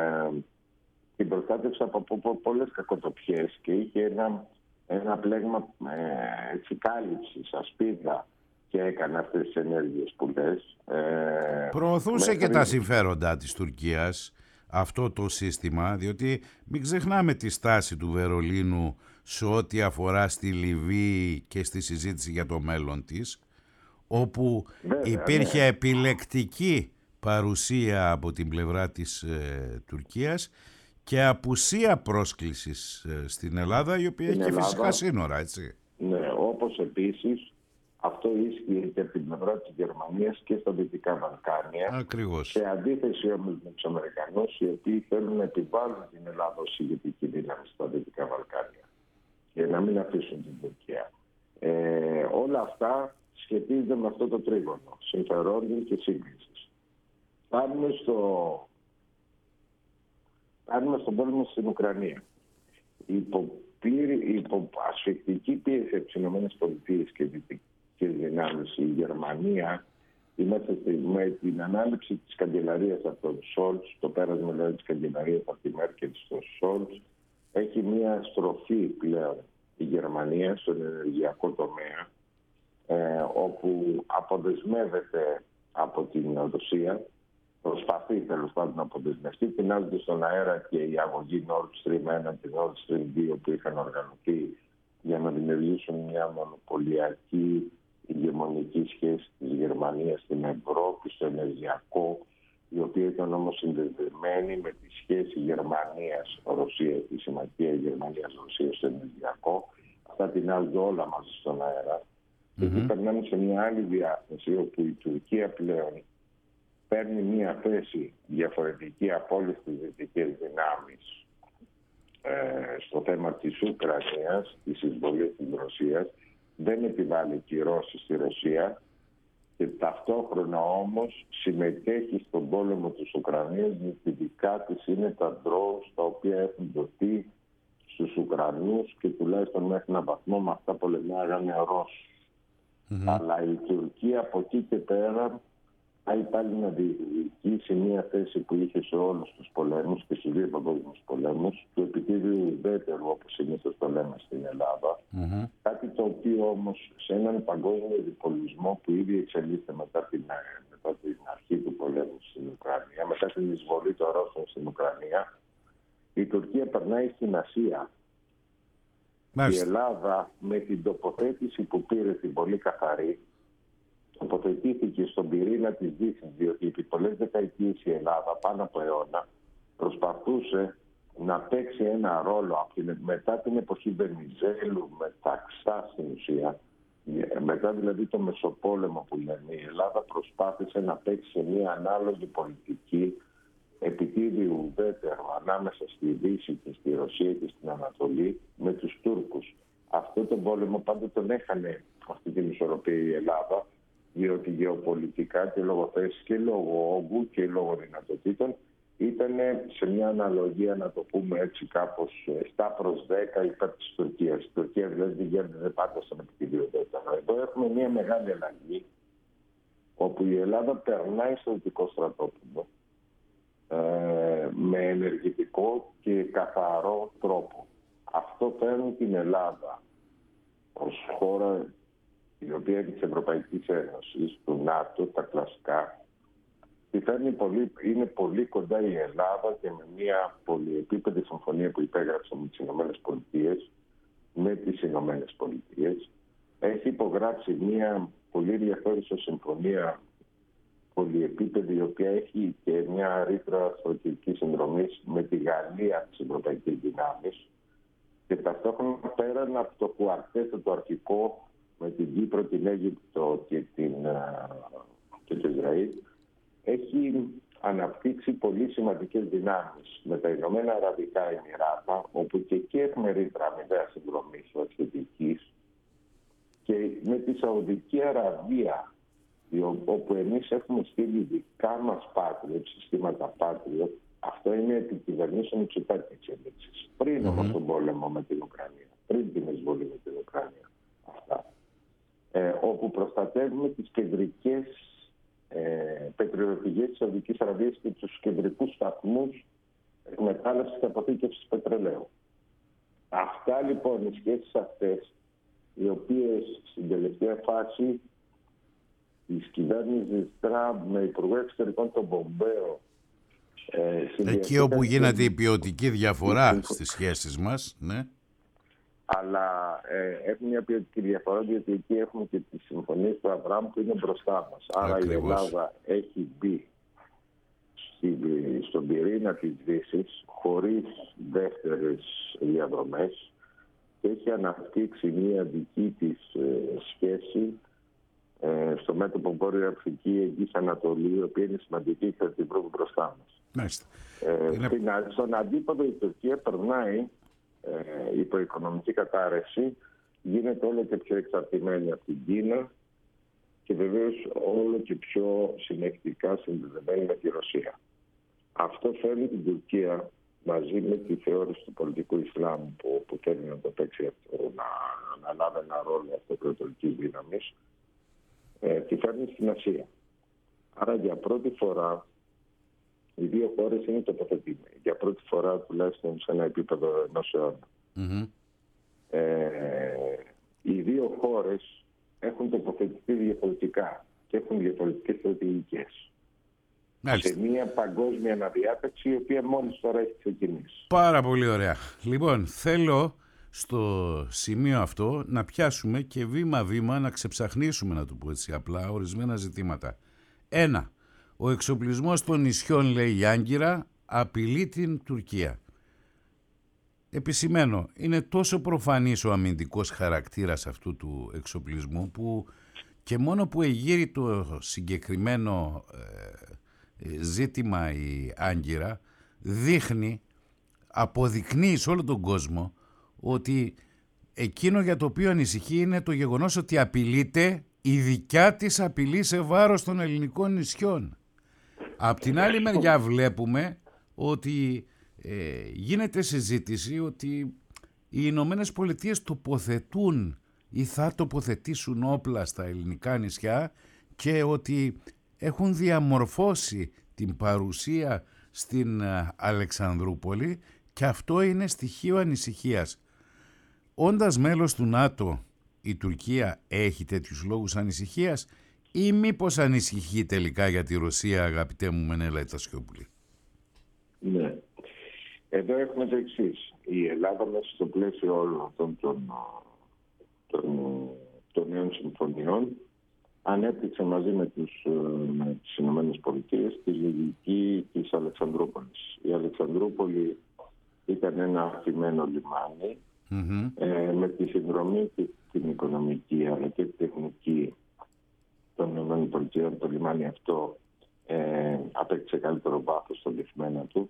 την προστάτευσε από, από, από πολλές κακοτοπιές και είχε ένα, ένα πλέγμα ε, κάλυψης, ασπίδα, και έκανε αυτές τις ενέργειες που λες. Ε, Προωθούσε μέχρι... και τα συμφέροντα της Τουρκίας αυτό το σύστημα, διότι μην ξεχνάμε τη στάση του Βερολίνου σε ό,τι αφορά στη Λιβύη και στη συζήτηση για το μέλλον της, όπου Βέβαια, υπήρχε ναι. επιλεκτική παρουσία από την πλευρά της ε, Τουρκίας και απουσία πρόσκλησης ε, στην Ελλάδα, η οποία Στην έχει Ελλάδα, φυσικά σύνορα, έτσι. Ναι, όπως επίσης αυτό ίσχυε και από την πλευρά της Γερμανίας και στα Δυτικά Βαλκάνια. Ακριβώς. Σε αντίθεση όμως με τους Αμερικανούς, οι οποίοι θέλουν να επιβάλλουν την Ελλάδα ως ηγετική δύναμη στα Δυτικά Βαλκάνια και να μην αφήσουν την Τουρκία. Ε, όλα αυτά σχετίζονται με αυτό το τρίγωνο συμφερόντων και σύγκλησης. Φτάνουμε στο... Φτάνουμε στον πόλεμο στην Ουκρανία. Υπό, υπό ασφικτική πίεση από τις ΗΠΑ και δυτικές δυνάμεις, η Γερμανία, είμαστε με την ανάληψη της καγκελαρίας από τον Σόλτς, το πέρασμα δηλαδή της καγκελαρίας από τη Μέρκελ στο Σόλτς, έχει μια στροφή πλέον η Γερμανία στον ενεργειακό τομέα, ε, όπου αποδεσμεύεται από την Ρωσία, προσπαθεί τέλος πάντων να αποδεσμευτεί, τεινάζονται στον αέρα και η αγωγή Nord Stream ένα και Nord Stream δύο που είχαν οργανωθεί για να δημιουργήσουν μια μονοπωλιακή ηγεμονική σχέση της Γερμανίας στην Ευρώπη, στο ενεργειακό, η οποία ήταν όμως συνδεδεμένη με τη σχέση Γερμανίας-Ρωσίας, τη συμμαχία Γερμανίας-Ρωσίας στο ενεργειακό. Αυτά τεινάζονται όλα μαζί στον αέρα. Mm-hmm. Και εκεί περνάμε σε μια άλλη διάσταση, όπου η Τουρκία πλέον παίρνει μια θέση διαφορετική από όλες τις δυτικές δυνάμεις ε, στο θέμα της Ουκρανίας, της εισβολής της Ρωσίας. Δεν επιβάλλει κυρώσεις στη Ρωσία και ταυτόχρονα όμως συμμετέχει στον πόλεμο της Ουκρανίας, γιατί δικά της είναι τα drones τα οποία έχουν δοθεί στους Ουκρανούς και τουλάχιστον μέχρι έναν βαθμό με αυτά πολεμάγανε Ρώσους. Mm-hmm. Αλλά η Τουρκία από εκεί και πέρα πάει πάλι να διεκδικήσει μια θέση που είχε σε όλους τους πολέμους και στους δύο παγκόσμιους πολέμους, του επιτίδιου ουδέτερου, όπως συνήθως το λέμε στην Ελλάδα. Mm-hmm. Κάτι το οποίο όμως σε έναν παγκόσμιο διπολισμό που ήδη εξελίσσεται μετά την, μετά την αρχή του πολέμου στην Ουκρανία, μετά την εισβολή των Ρώσων στην Ουκρανία, η Τουρκία περνάει στην Ασία. Μάλιστα. Η Ελλάδα με την τοποθέτηση που πήρε την πολύ καθαρή, τοποθετήθηκε στον πυρήνα της Δύσης, διότι επί πολλές δεκαετίες η Ελλάδα, πάνω από αιώνα, προσπαθούσε να παίξει ένα ρόλο από την, μετά την εποχή Βενιζέλου, μεταξά στην ουσία, μετά δηλαδή το Μεσοπόλεμο που λέμε, η Ελλάδα προσπάθησε να παίξει σε μια ανάλογη πολιτική επιτίδιου ουδέτερου ανάμεσα στη Δύση και στη Ρωσία και στην Ανατολή με τους Τούρκους. Αυτό τον πόλεμο πάντα τον έχανε αυτή την ισορροπία η Ελλάδα, διότι γεωπολιτικά και λόγω θέσης και λόγω όγκου και λόγω δυνατοτήτων ήταν σε μια αναλογία, να το πούμε έτσι κάπως, επτά προς δέκα υπέρ της Τουρκίας. Η Τουρκία δηλαδή δεν γίνεται πάντα στον επιτίδιο δεύτερο. Εδώ έχουμε μια μεγάλη αλλαγή, όπου η Ελλάδα περνάει στο δυτικό στρατόπεδο ε, με ενεργητικό και καθαρό τρόπο. Αυτό φέρνει την Ελλάδα ως χώρα η οποία είναι της Ευρωπαϊκής Ένωσης, του ΝΑΤΟ, τα κλασικά, τη φέρνει πολύ, είναι πολύ κοντά η Ελλάδα και με μια πολυεπίπεδη συμφωνία που υπέγραψε με τις Ηνωμένες Πολιτείες, με τις Ηνωμένες Πολιτείες, έχει υπογράψει μια πολύ ενδιαφέρουσα συμφωνία πολυεπίπεδη, η οποία έχει και μια ρήτρα στρατηγικής συνδρομής με τη Γαλλία της Ευρωπαϊκής Δυνάμεις και ταυτόχρονα πέραν από το κουαρτέτο το αρχικό με την Κύπρο, την Αίγυπτο και, την, και το Ισραήλ, έχει αναπτύξει πολύ σημαντικές δυνάμεις με τα Ηνωμένα Αραβικά Εμιράτα, όπου και εκεί έχουμε ρήτρα αμοιβαίας συνδρομής στρατηγικής, και με τη Σαουδική Αραβία, όπου εμείς έχουμε στείλει δικά μας Patriot, συστήματα Patriot. Αυτό είναι επί κυβερνήσεων Μητσοτάκη εξέλιξης. Πριν mm-hmm. όμως τον πόλεμο με την Ουκρανία, πριν την εισβολή με την Ουκρανία. Αυτά. Ε, όπου προστατεύουμε τις κεντρικές ε, πετρελαιοπηγές της Σαουδικής Αραβίας και τους κεντρικούς σταθμούς εκμετάλλευσης και αποθήκευσης πετρελαίου. Αυτά λοιπόν οι σχέσεις αυτές, οι οποίες στην τελευταία φάση της κυβέρνησης Τραμπ με υπουργό εξωτερικών τον Πομπέο, ε, εκεί όπου γίνεται η ποιοτική διαφορά στις σχέσεις μας, ναι. Αλλά ε, έχουν μια ποιοτική διαφορά, γιατί εκεί έχουμε και τις συμφωνίες του Αβραάμ που είναι μπροστά μας. Άρα η Ελλάδα έχει μπει στη, στον πυρήνα της Δύσης χωρίς δεύτερες διαδρομές και έχει αναπτύξει μια δική της ε, σχέση ε, στο μέτωπο Βόρεια Αφρική, Εγγύης Ανατολή, η οποία είναι σημαντική και θα την βρούμε μπροστά μας. Ε, είναι... στην, στον αντίποδο η Τουρκία περνάει ε, υπό οικονομική κατάρρευση, γίνεται όλο και πιο εξαρτημένη από την Κίνα και βεβαίως όλο και πιο συνεχτικά συνδεδεμένη με τη Ρωσία. Αυτό φέρνει την Τουρκία, μαζί με τη θεώρηση του πολιτικού Ισλάμ που, που θέλει να το παίξει αυτό, να αναλάβει ένα ρόλο αυτοκρατορικής δύναμης, ε, τη φέρνει στην Ασία. Άρα για πρώτη φορά οι δύο χώρες είναι τοποθετημένοι. Για πρώτη φορά τουλάχιστον σε ένα επίπεδο ενός αιώνα. Mm-hmm. Ε, οι δύο χώρες έχουν τοποθετηθεί διαφορετικά και έχουν διαφορετικές στρατηγικές. Σε μια παγκόσμια αναδιάταξη η οποία μόλις τώρα έχει ξεκινήσει. Πάρα πολύ ωραία. Λοιπόν, θέλω στο σημείο αυτό να πιάσουμε και βήμα-βήμα να ξεψαχνίσουμε, να το πω έτσι απλά, ορισμένα ζητήματα. Ένα, ο εξοπλισμός των νησιών, λέει η Άγκυρα, απειλεί την Τουρκία. Επισημαίνω, είναι τόσο προφανής ο αμυντικός χαρακτήρας αυτού του εξοπλισμού που και μόνο που εγείρει το συγκεκριμένο ε, ζήτημα η Άγκυρα δείχνει, αποδεικνύει σε όλο τον κόσμο ότι εκείνο για το οποίο ανησυχεί είναι το γεγονός ότι απειλείται η δικιά της απειλή σε βάρος των ελληνικών νησιών. Απ' την άλλη μεριά βλέπουμε ότι ε, γίνεται συζήτηση ότι οι Ηνωμένες Πολιτείες τοποθετούν ή θα τοποθετήσουν όπλα στα ελληνικά νησιά και ότι έχουν διαμορφώσει την παρουσία στην Αλεξανδρούπολη και αυτό είναι στοιχείο ανησυχίας. Όντας μέλος του ΝΑΤΟ, η Τουρκία έχει τέτοιους λόγους ανησυχίας ή μήπως ανησυχεί τελικά για τη Ρωσία, αγαπητέ μου Μενέλα Ετασιόπουλη? Ναι. Εδώ έχουμε το εξής. Η Ελλάδα μέσα στο πλαίσιο όλων αυτών των, των, των νέων συμφωνιών ανέπτυξε μαζί με, τους, με τις Ηνωμένες Πολιτείες τη λογική της Αλεξανδρούπολης. Η Αλεξανδρούπολη ήταν ένα αφημένο λιμάνι mm-hmm. ε, με τη συνδρομή και την οικονομική αλλά και την τεχνική των Ηνωμένων Πολιτείων. Το λιμάνι αυτό ε, απέκτησε καλύτερο βάθος στο λιθμένα του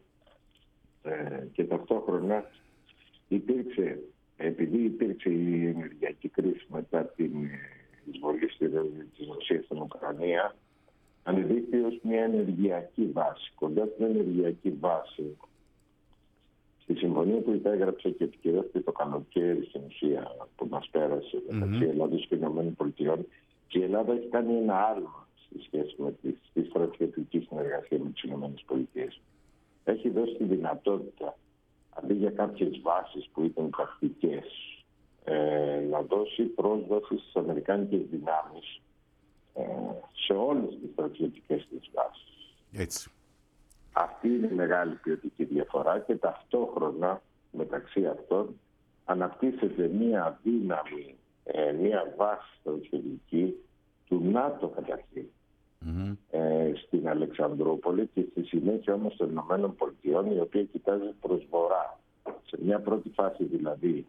ε, και ταυτόχρονα υπήρξε, επειδή υπήρξε η ενεργειακή κρίση μετά την εισβολή της Ρωσίας στην Ουκρανία, ανεδείχθη ως μια ενεργειακή βάση. Κοντά στην ενεργειακή βάση, στη συμφωνία που υπέγραψε και επικυρώθηκε το καλοκαίρι στην ουσία που μας πέρασε μεταξύ mm-hmm. Ελλάδας και Ηνωμένων Πολιτειών, και η Ελλάδα έχει κάνει ένα άλμα στη σχέση με τη, τη στρατιωτική συνεργασία με τις Ηνωμένες Πολιτείες. Έχει δώσει τη δυνατότητα, αντί για κάποιες βάσεις που ήταν πρακτικές, ε, να δώσει πρόσβαση στις αμερικάνικες δυνάμεις ε, σε όλες τις στρατιωτικές της βάσεις. Έτσι. Αυτή είναι η μεγάλη ποιοτική διαφορά και ταυτόχρονα μεταξύ αυτών αναπτύσσεται μία δύναμη, ε, μία βάση στρατιωτική του ΝΑΤΟ καταρχήν mm-hmm. ε, στην Αλεξανδρούπολη και στη συνέχεια όμως των Ηνωμένων Πολιτειών, η οποία κοιτάζει προς βορρά. Σε μια πρώτη φάση δηλαδή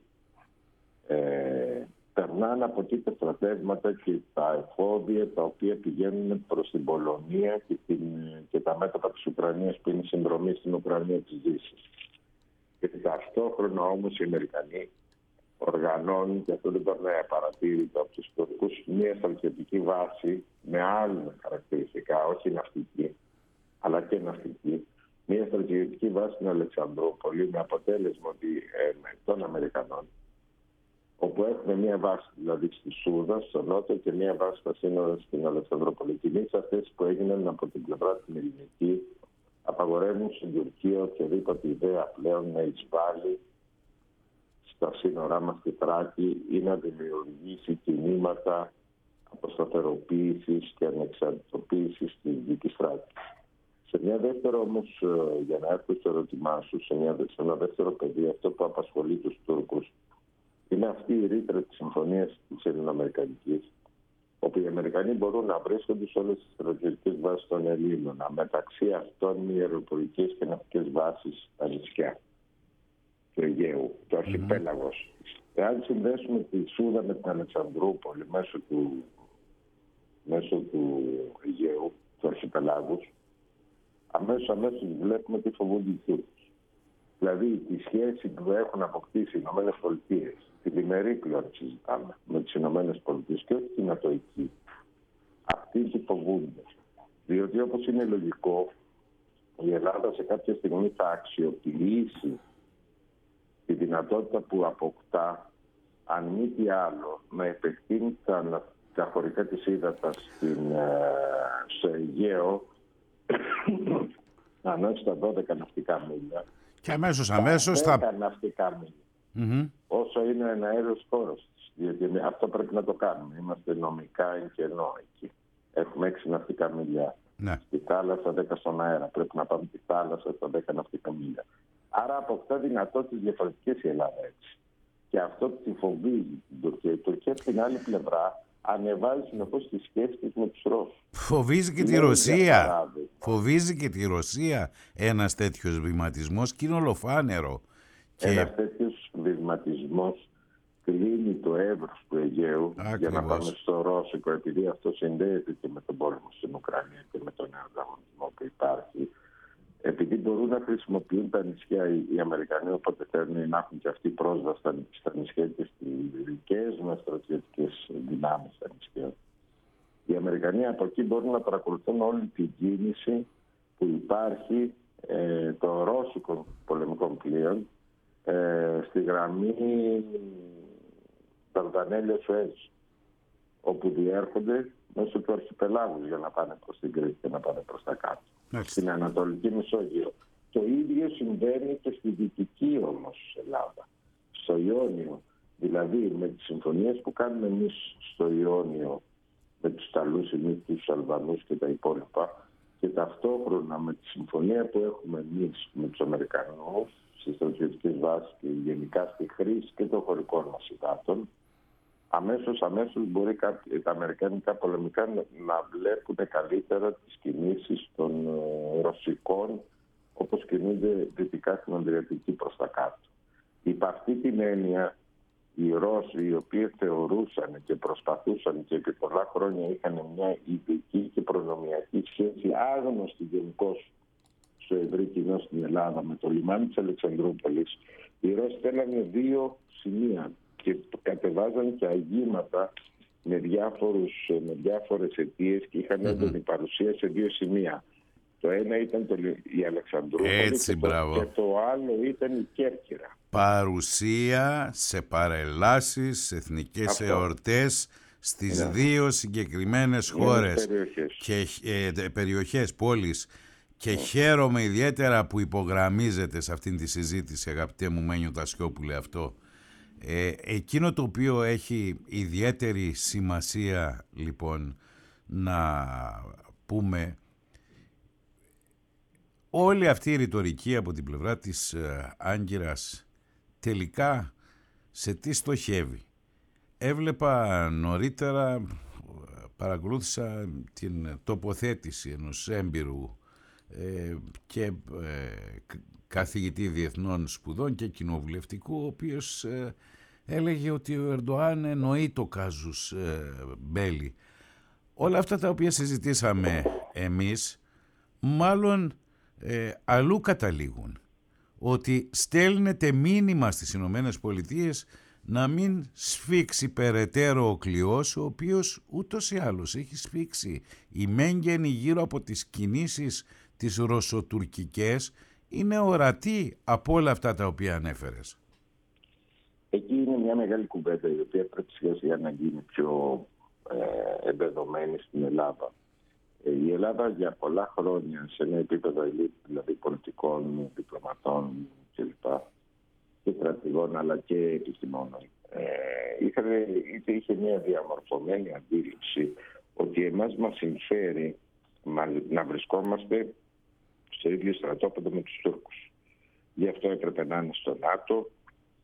ε, περνάνε από εκεί τα στρατεύματα και τα εφόδια τα οποία πηγαίνουν προς την Πολωνία και, την, και τα μέτωπα της Ουκρανίας που είναι συνδρομή στην Ουκρανία της Δύσης. Και ταυτόχρονα όμως οι Αμερικανοί οργανώνουν, και αυτό δεν περνάει απαρατήρητο από τους Τούρκους, μια στρατιωτική βάση με άλλα χαρακτηριστικά, όχι ναυτική, αλλά και ναυτική, μια στρατιωτική βάση στην Αλεξανδρούπολη με αποτέλεσμα ότι ε, των Αμερικανών, όπου έχουμε μία βάση δηλαδή στη Σούδα, στο νότο, και μία βάση στα σύνορα στην Αλεξανδρούπολη. Οι κινήσεις αυτές που έγιναν από την πλευρά την ελληνική απαγορεύουν στην Τουρκία οποιαδήποτε ιδέα πλέον να εισβάλλει στα σύνορά μας στη Θράκη ή να δημιουργήσει κινήματα αποσταθεροποίησης και ανεξαρτητοποίησης της Δυτικής Θράκης. Σε μια δεύτερο όμως, για να έρθω στο ερώτημά σου, σε, μια, σε ένα δεύτερο πεδίο, αυτό που απασχολεί τους Τούρκους είναι αυτή η ρήτρα της συμφωνίας της Ελληνοαμερικανικής, όπου οι Αμερικανοί μπορούν να βρίσκονται σε όλες τις στρατιωτικές βάσεις των Ελλήνων, μεταξύ αυτών οι αεροπορικές και ναυτικές βάσεις στα νησιά του Αιγαίου, του αρχιπέλαγος. Mm-hmm. Εάν συνδέσουμε τη Σούδα με την Αλεξανδρούπολη μέσω του, μέσω του Αιγαίου, του αρχιπελάγους, αμέσως αμέσως βλέπουμε τι φοβούνται οι Τούρκοι. Δηλαδή τη σχέση που έχουν αποκτήσει οι Ηνωμένες Πολιτείες, τη διμερή πλέον συζητάμε με τις Ηνωμένες Πολιτείες και όχι την ατοική. Αυτοί τι φοβούνται. Διότι όπως είναι λογικό, η Ελλάδα σε κάποια στιγμή θα αξιοποιήσει τη δυνατότητα που αποκτά, αν μη τι άλλο, να επεκτείνει τα, τα χωρικά της ύδατα στην, ε, στο Αιγαίο ανά στα δώδεκα ναυτικά μίλια. Και αμέσως, αμέσως θα... δέκα ναυτικά μίλια. Mm-hmm. Όσο είναι ένα αέριος χώρος της. Διότι αυτό πρέπει να το κάνουμε. Είμαστε νομικά εν κενό εκεί. Έχουμε έξι ναυτικά μίλια. Ναι. Στη θάλασσα, δέκα στον αέρα. Πρέπει να πάμε στη θάλασσα στα δέκα ναυτικά μίλια. Άρα αποκτά δυνατότητες διαφορετικές η Ελλάδα έτσι. Και αυτό τη φοβίζει την Τουρκία. Η Τουρκία από την άλλη πλευρά ανεβάζει συνεχώς τις σχέσεις της με τους Ρώσους. Φοβίζει και τη Ρωσία. Φοβίζει και τη Ρωσία ένας τέτοιος βηματισμός και είναι ολοφάνερο. Ένας και... τέτοιος βηματισμός κλείνει το εύρος του Αιγαίου. Ακριβώς. Για να πάμε στο Ρώσικο, επειδή αυτό συνδέεται και με τον πόλεμο στην Ουκρανία και με τον ανταγωνισμό που υπάρχει. Επειδή μπορούν να χρησιμοποιούν τα νησιά οι Αμερικανοί όποτε θέλουν να έχουν και αυτή πρόσβαση στα, στα νησιά και στις δικές μας στρατιωτικές δυνάμεις στα νησιά. Οι Αμερικανοί από εκεί μπορούν να παρακολουθούν όλη την κίνηση που υπάρχει ε, των ρώσικων πολεμικών πλοίων ε, στη γραμμή Δαρδανέλια-Σουέζ, όπου διέρχονται μέσω του αρχιπελάγου για να πάνε προς την Κρήτη και να πάνε προς τα κάτω. Στην Ανατολική Μεσόγειο. Το ίδιο συμβαίνει και στη δυτική όμως Ελλάδα, στο Ιόνιο. Δηλαδή με τις συμφωνίες που κάνουμε εμείς στο Ιόνιο με τους Ιταλούς, εμείς τους Αλβανούς και τα υπόλοιπα, και ταυτόχρονα με τη συμφωνία που έχουμε εμείς με τους Αμερικανούς στις στρατιωτικές βάσεις και γενικά στη χρήση και των χωρικών μας υδάτων, αμέσως, αμέσως μπορεί κάποιοι, τα αμερικανικά πολεμικά να βλέπουν καλύτερα τις κινήσεις των ε, ρωσικών, όπως κινούνται δυτικά στην Ανδριατική προς τα κάτω. Υπ' αυτή την έννοια, οι Ρώσοι, οι οποίοι θεωρούσαν και προσπαθούσαν και επί πολλά χρόνια είχαν μια ειδική και προνομιακή σχέση άγνωστη γενικώς στο ευρύ κοινό στην Ελλάδα με το λιμάνι της Αλεξανδρούπολης, οι Ρώσοι θέλανε δύο σημεία και κατεβάζαν και αγήματα με, διάφορους, με διάφορες αιτίες και είχαν έντονη mm-hmm. παρουσία σε δύο σημεία. Το ένα ήταν το, η Αλεξανδρούπολη. Έτσι, και, το, και το άλλο ήταν η Κέρκυρα. Παρουσία σε παρελάσεις, σε εθνικές Αυτό. εορτές στις yeah. δύο συγκεκριμένες yeah. χώρες περιοχές. και ε, περιοχές, πόλεις. Και yeah. χαίρομαι ιδιαίτερα που υπογραμμίζεται σε αυτήν τη συζήτηση, αγαπητέ μου Μένιο Τασιόπουλε, αυτό. Ε, εκείνο το οποίο έχει ιδιαίτερη σημασία λοιπόν να πούμε, όλη αυτή η ρητορική από την πλευρά της ε, Άγκυρας τελικά σε τι στοχεύει. Έβλεπα νωρίτερα, παρακολούθησα την τοποθέτηση ενός έμπειρου ε, και ε, καθηγητή διεθνών σπουδών και κοινοβουλευτικού, ο οποίος ε, έλεγε ότι ο Ερντοάν εννοεί το κάζους ε, μπέλι. Όλα αυτά τα οποία συζητήσαμε εμείς μάλλον ε, αλλού καταλήγουν. Ότι στέλνεται μήνυμα στις Ηνωμένες Πολιτείες να μην σφίξει περαιτέρω ο κλειός, ο οποίος ούτως ή άλλως έχει σφίξει. Η μέγενη γύρω από τις κινήσεις τις ρωσοτουρκικές είναι ορατή από όλα αυτά τα οποία ανέφερες. Εκεί είναι μια μεγάλη κουβέντα η οποία πρέπει σιγά σιγά να γίνει πιο ε, εμπεδομένη στην Ελλάδα. Ε, η Ελλάδα για πολλά χρόνια σε ένα επίπεδο ελίτ, δηλαδή πολιτικών, διπλωματών κλπ. Και στρατηγών αλλά και επιστημόνων, ε, είχε, είχε μια διαμορφωμένη αντίληψη ότι εμάς μας συμφέρει να βρισκόμαστε στο ίδιο στρατόπεδο με τους Τούρκους. Γι' αυτό έπρεπε να είναι στο ΝΑΤΟ,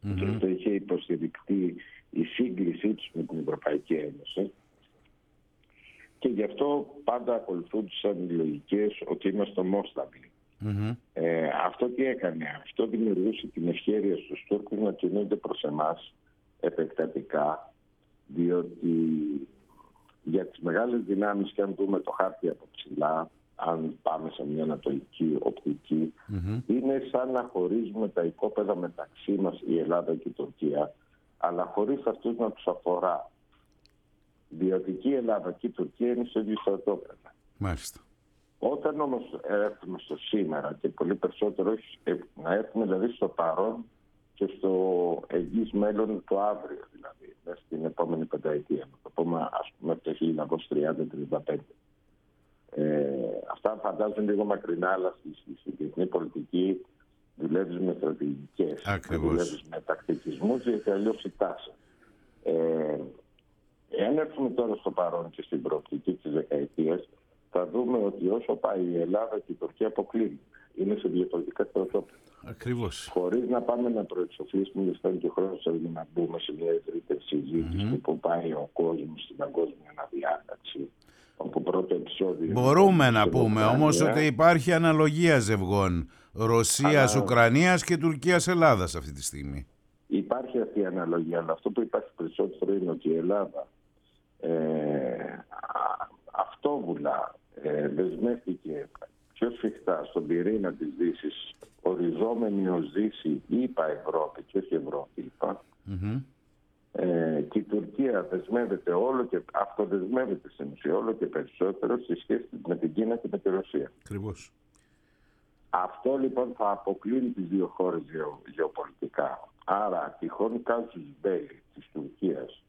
Mm-hmm. Και αυτό είχε υποστηριχτεί η σύγκλησή τους με την Ευρωπαϊκή Ένωση. Και γι' αυτό πάντα ακολουθούνταν οι λογικές ότι είμαστε ομόσταυλοι. Mm-hmm. Ε, αυτό τι έκανε? Αυτό δημιουργούσε την ευχέρεια στους Τούρκους να κινούνται προς εμάς επεκτατικά, διότι για τις μεγάλες δυνάμεις, και αν δούμε το χάρτη από ψηλά, αν πάμε σε μια ανατολική οπτική, mm-hmm. είναι σαν να χωρίζουμε τα οικόπεδα μεταξύ μας, η Ελλάδα και η Τουρκία, αλλά χωρίς αυτούς να τους αφορά. Διότι και η Ελλάδα και η Τουρκία είναι στο ίδιο στρατόπεδο. Μάλιστα. Όταν όμως έρθουμε στο σήμερα, και πολύ περισσότερο να έρθουμε δηλαδή στο παρόν και στο εγγύς μέλλον, το αύριο δηλαδή, μέσα στην επόμενη πενταετία, να το πούμε ας πούμε το χίλια εννιακόσια τριάντα τριάντα πέντε. Ε, αυτά φαντάζουν λίγο μακρινά, αλλά στη, στη διεθνή πολιτική δουλεύεις με στρατηγικές, δουλεύεις με τακτικισμούς, γιατί αλλιώς η τάση. Ε, εάν έρθουμε τώρα στο παρόν και στην προοπτική της δεκαετίας, θα δούμε ότι όσο πάει η Ελλάδα και η Τουρκία αποκλίνουν. Είναι σε διαφορετικά στρατόπεδα. Ακριβώς. Χωρίς να πάμε να προεξοφλήσουμε, δεν φτάνει και χρόνο για να μπούμε σε μια ευρύτερη συζήτηση mm-hmm. που πάει ο κόσμος στην παγκόσμια αναδιάταξη. Όπου πρώτο επεισόδιο. Μπορούμε να πούμε όμως ότι υπάρχει αναλογία ζευγών Ρωσίας, αλλά... Ουκρανίας και Τουρκίας Ελλάδας αυτή τη στιγμή. Υπάρχει αυτή η αναλογία, αλλά αυτό που υπάρχει περισσότερο είναι ότι η Ελλάδα ε, αυτόβουλα ε, δεσμεύτηκε πιο σφιχτά στον πυρήνα της Δύσης, οριζόμενη ως Δύση, είπα Ευρώπη και όχι Ευρώπη, είπα. Mm-hmm. Ε, και η Τουρκία δεσμεύεται όλο και αυτοδεσμεύεται στην ουσία όλο και περισσότερο στη σχέση με την Κίνα και με τη Ρωσία. Ακριβώς. Αυτό λοιπόν θα αποκλίνει τις δύο χώρες γεω, γεωπολιτικά. Άρα τυχόν κάζους μπέλη της Τουρκίας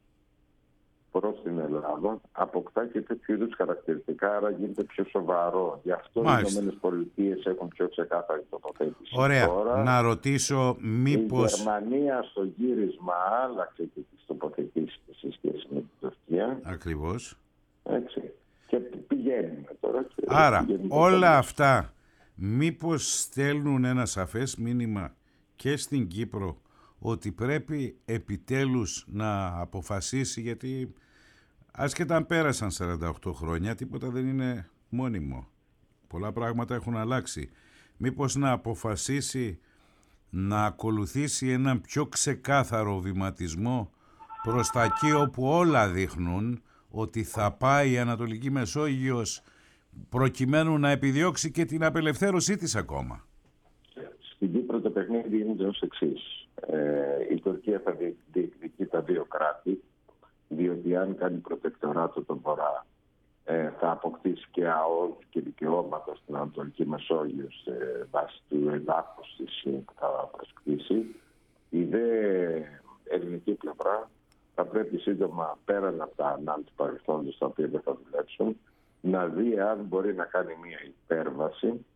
προς την Ελλάδα αποκτά και τέτοιου είδους χαρακτηριστικά, άρα γίνεται πιο σοβαρό. Γι' αυτό Μάλιστα. οι ΗΠΑ έχουν πιο ξεκάθαρη τοποθέτηση. Ωραία. Τώρα, να ρωτήσω μήπως... Η Γερμανία στο γύρισμα άλλαξε και τις τοποθετήσεις σε σχέση με την Τουρκία. Ακριβώς. Έτσι. Και πηγαίνουμε τώρα. Και άρα όλα αυτά μήπως στέλνουν ένα σαφές μήνυμα και στην Κύπρο ότι πρέπει επιτέλους να αποφασίσει, γιατί άσχετα αν πέρασαν σαράντα οκτώ χρόνια, τίποτα δεν είναι μόνιμο. Πολλά πράγματα έχουν αλλάξει. Μήπως να αποφασίσει να ακολουθήσει έναν πιο ξεκάθαρο βηματισμό προς τα εκεί όπου όλα δείχνουν ότι θα πάει η Ανατολική Μεσόγειος, προκειμένου να επιδιώξει και την απελευθέρωσή της ακόμα. Στην Κύπρο το παιχνίδι γίνεται ως εξής. Ε, η Τουρκία θα διεκδικεί τα δύο κράτη, διότι αν κάνει προτεκτοράτο τον Βορρά, ε, θα αποκτήσει και ΑΟΔ και δικαιώματα στην Ανατολική Μεσόγειο σε βάση του εδάφους της που θα προσκτήσει. Η δε ελληνική πλευρά θα πρέπει σύντομα, πέραν από τα ανάλυση του παρελθόντος τα οποία δεν θα δουλέψουν, να δει αν μπορεί να κάνει μια υπέρβαση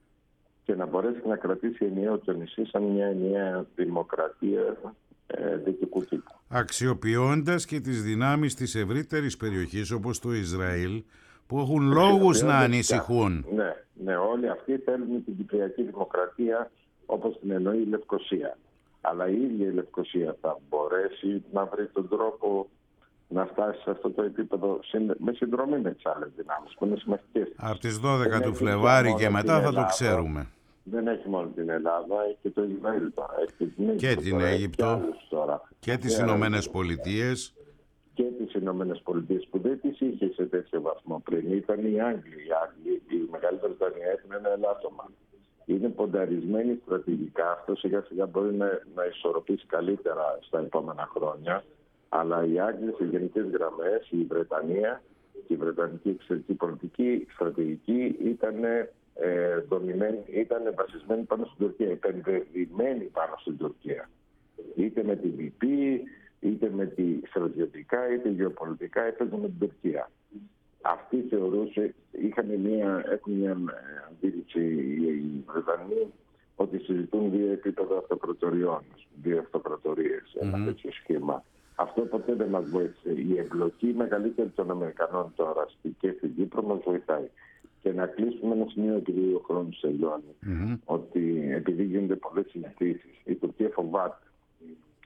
και να μπορέσει να κρατήσει ενιαίο το νησί σαν μια ενιαία δημοκρατία ε, δυτικού τύπου. Αξιοποιώντας και τις δυνάμεις της ευρύτερης περιοχής όπως το Ισραήλ, που έχουν λόγους να ανησυχούν. Ναι, ναι, όλοι αυτοί θέλουν την Κυπριακή Δημοκρατία όπως την εννοεί η Λευκοσία. Αλλά η ίδια η Λευκοσία θα μπορέσει να βρει τον τρόπο να φτάσει σε αυτό το επίπεδο με συνδρομή με τις άλλες δυνάμεις που είναι σημαντικές. Από τις δώδεκα του Φλεβάρι και μετά θα το ξέρουμε. Δεν έχει μόνο την Ελλάδα, έχει και το Ισραήλ τώρα. Έχει την και την Αίγυπτο και, και τις Ηνωμένες Πολιτείες. Και τις Ηνωμένες Πολιτείες που δεν τις είχε σε τέτοιο βαθμό πριν. Ήταν οι Άγγλοι. Οι Άγγλοι, η Μεγάλη Βρετανία έχουν ένα ελάττωμα. Είναι πονταρισμένοι στρατηγικά. Αυτό σιγά σιγά μπορεί να, να ισορροπήσει καλύτερα στα επόμενα χρόνια. Αλλά οι Άγγλοι σε γενικές γραμμές, η Βρετανία και η Βρετανική εξωτερική πολιτική στρατηγική ήταν, ε, ήταν βασισμένη πάνω στην Τουρκία, επενδεδημένη πάνω στην Τουρκία. Είτε με την βι πι, είτε με τη στρατιωτικά, είτε γεωπολιτικά, έπαιζε με την Τουρκία. Αυτοί θεωρούσε, είχαν μια, έχουν μια αντίληψη οι Βρετανοί ότι συζητούν δύο επίπεδα αυτοκρατοριών, δύο αυτοκρατορίες, ένα mm-hmm. τέτοιο σχήμα. Αυτό ποτέ δεν μας βοήθησε. Η εμπλοκή μεγαλύτερη των Αμερικανών τώρα και στην Κύπρο μας βοηθάει. Και να κλείσουμε ένα σημείο, επειδή ο χρόνος τελειώνει, mm-hmm. ότι επειδή γίνονται πολλές συζητήσεις, η Τουρκία φοβάται.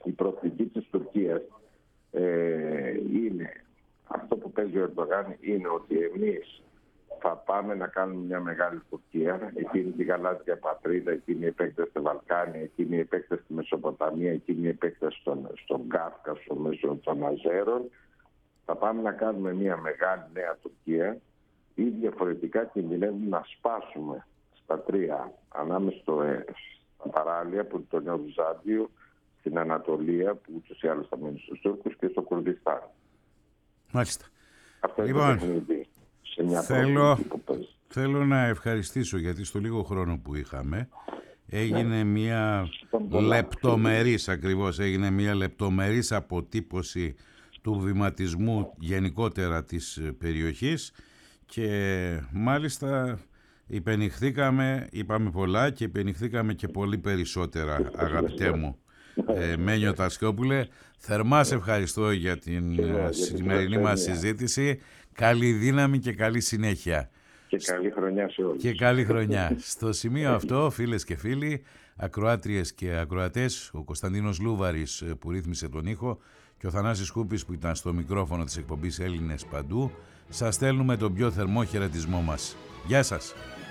η προοπτική της Τουρκίας ε, είναι, αυτό που παίζει ο Ερντογάν είναι ότι εμείς θα πάμε να κάνουμε μια μεγάλη Τουρκία, εκείνη τη γαλάζια πατρίδα, εκείνη η επέκταση στα Βαλκάνια, εκείνη η επέκταση στη Μεσοποταμία, εκείνη η επέκταση στον, στον Κάφκασο μέσω των Αζέρων. Θα πάμε να κάνουμε μια μεγάλη νέα Τουρκία ή διαφορετικά κινδυνεύουμε να σπάσουμε στα τρία ανάμεσα στο, ε, στα παράλια που είναι το Νέο Βυζάντιο, στην Ανατολία που ούτως ή άλλως θα μείνει στους Τούρκους και στο Κουρδιστάν. Μάλιστα. Αυτό λοιπόν, είναι το παιχνίδι σε μια θέλω, θέλω να ευχαριστήσω γιατί στο λίγο χρόνο που είχαμε έγινε ναι. μια λεπτομερής ακριβώς, έγινε μια λεπτομερής αποτύπωση του βηματισμού γενικότερα της περιοχής και μάλιστα υπενηχθήκαμε, είπαμε πολλά και υπενηχθήκαμε και πολύ περισσότερα, αγαπητέ μου ε, Μένιο Τασιόπουλε. Θερμά σε ευχαριστώ για την ε, σημερινή μας συζήτηση. Καλή δύναμη και καλή συνέχεια. Και καλή χρονιά σε όλους. Και καλή χρονιά. Στο σημείο αυτό, φίλες και φίλοι, ακροάτριες και ακροατές, ο Κωνσταντίνος Λούβαρης που ρύθμισε τον ήχο και ο Θανάσης Κούπης που ήταν στο μικρόφωνο της εκπομπής Έλληνες Παντού, σας στέλνουμε τον πιο θερμό χαιρετισμό μας. Γεια σας.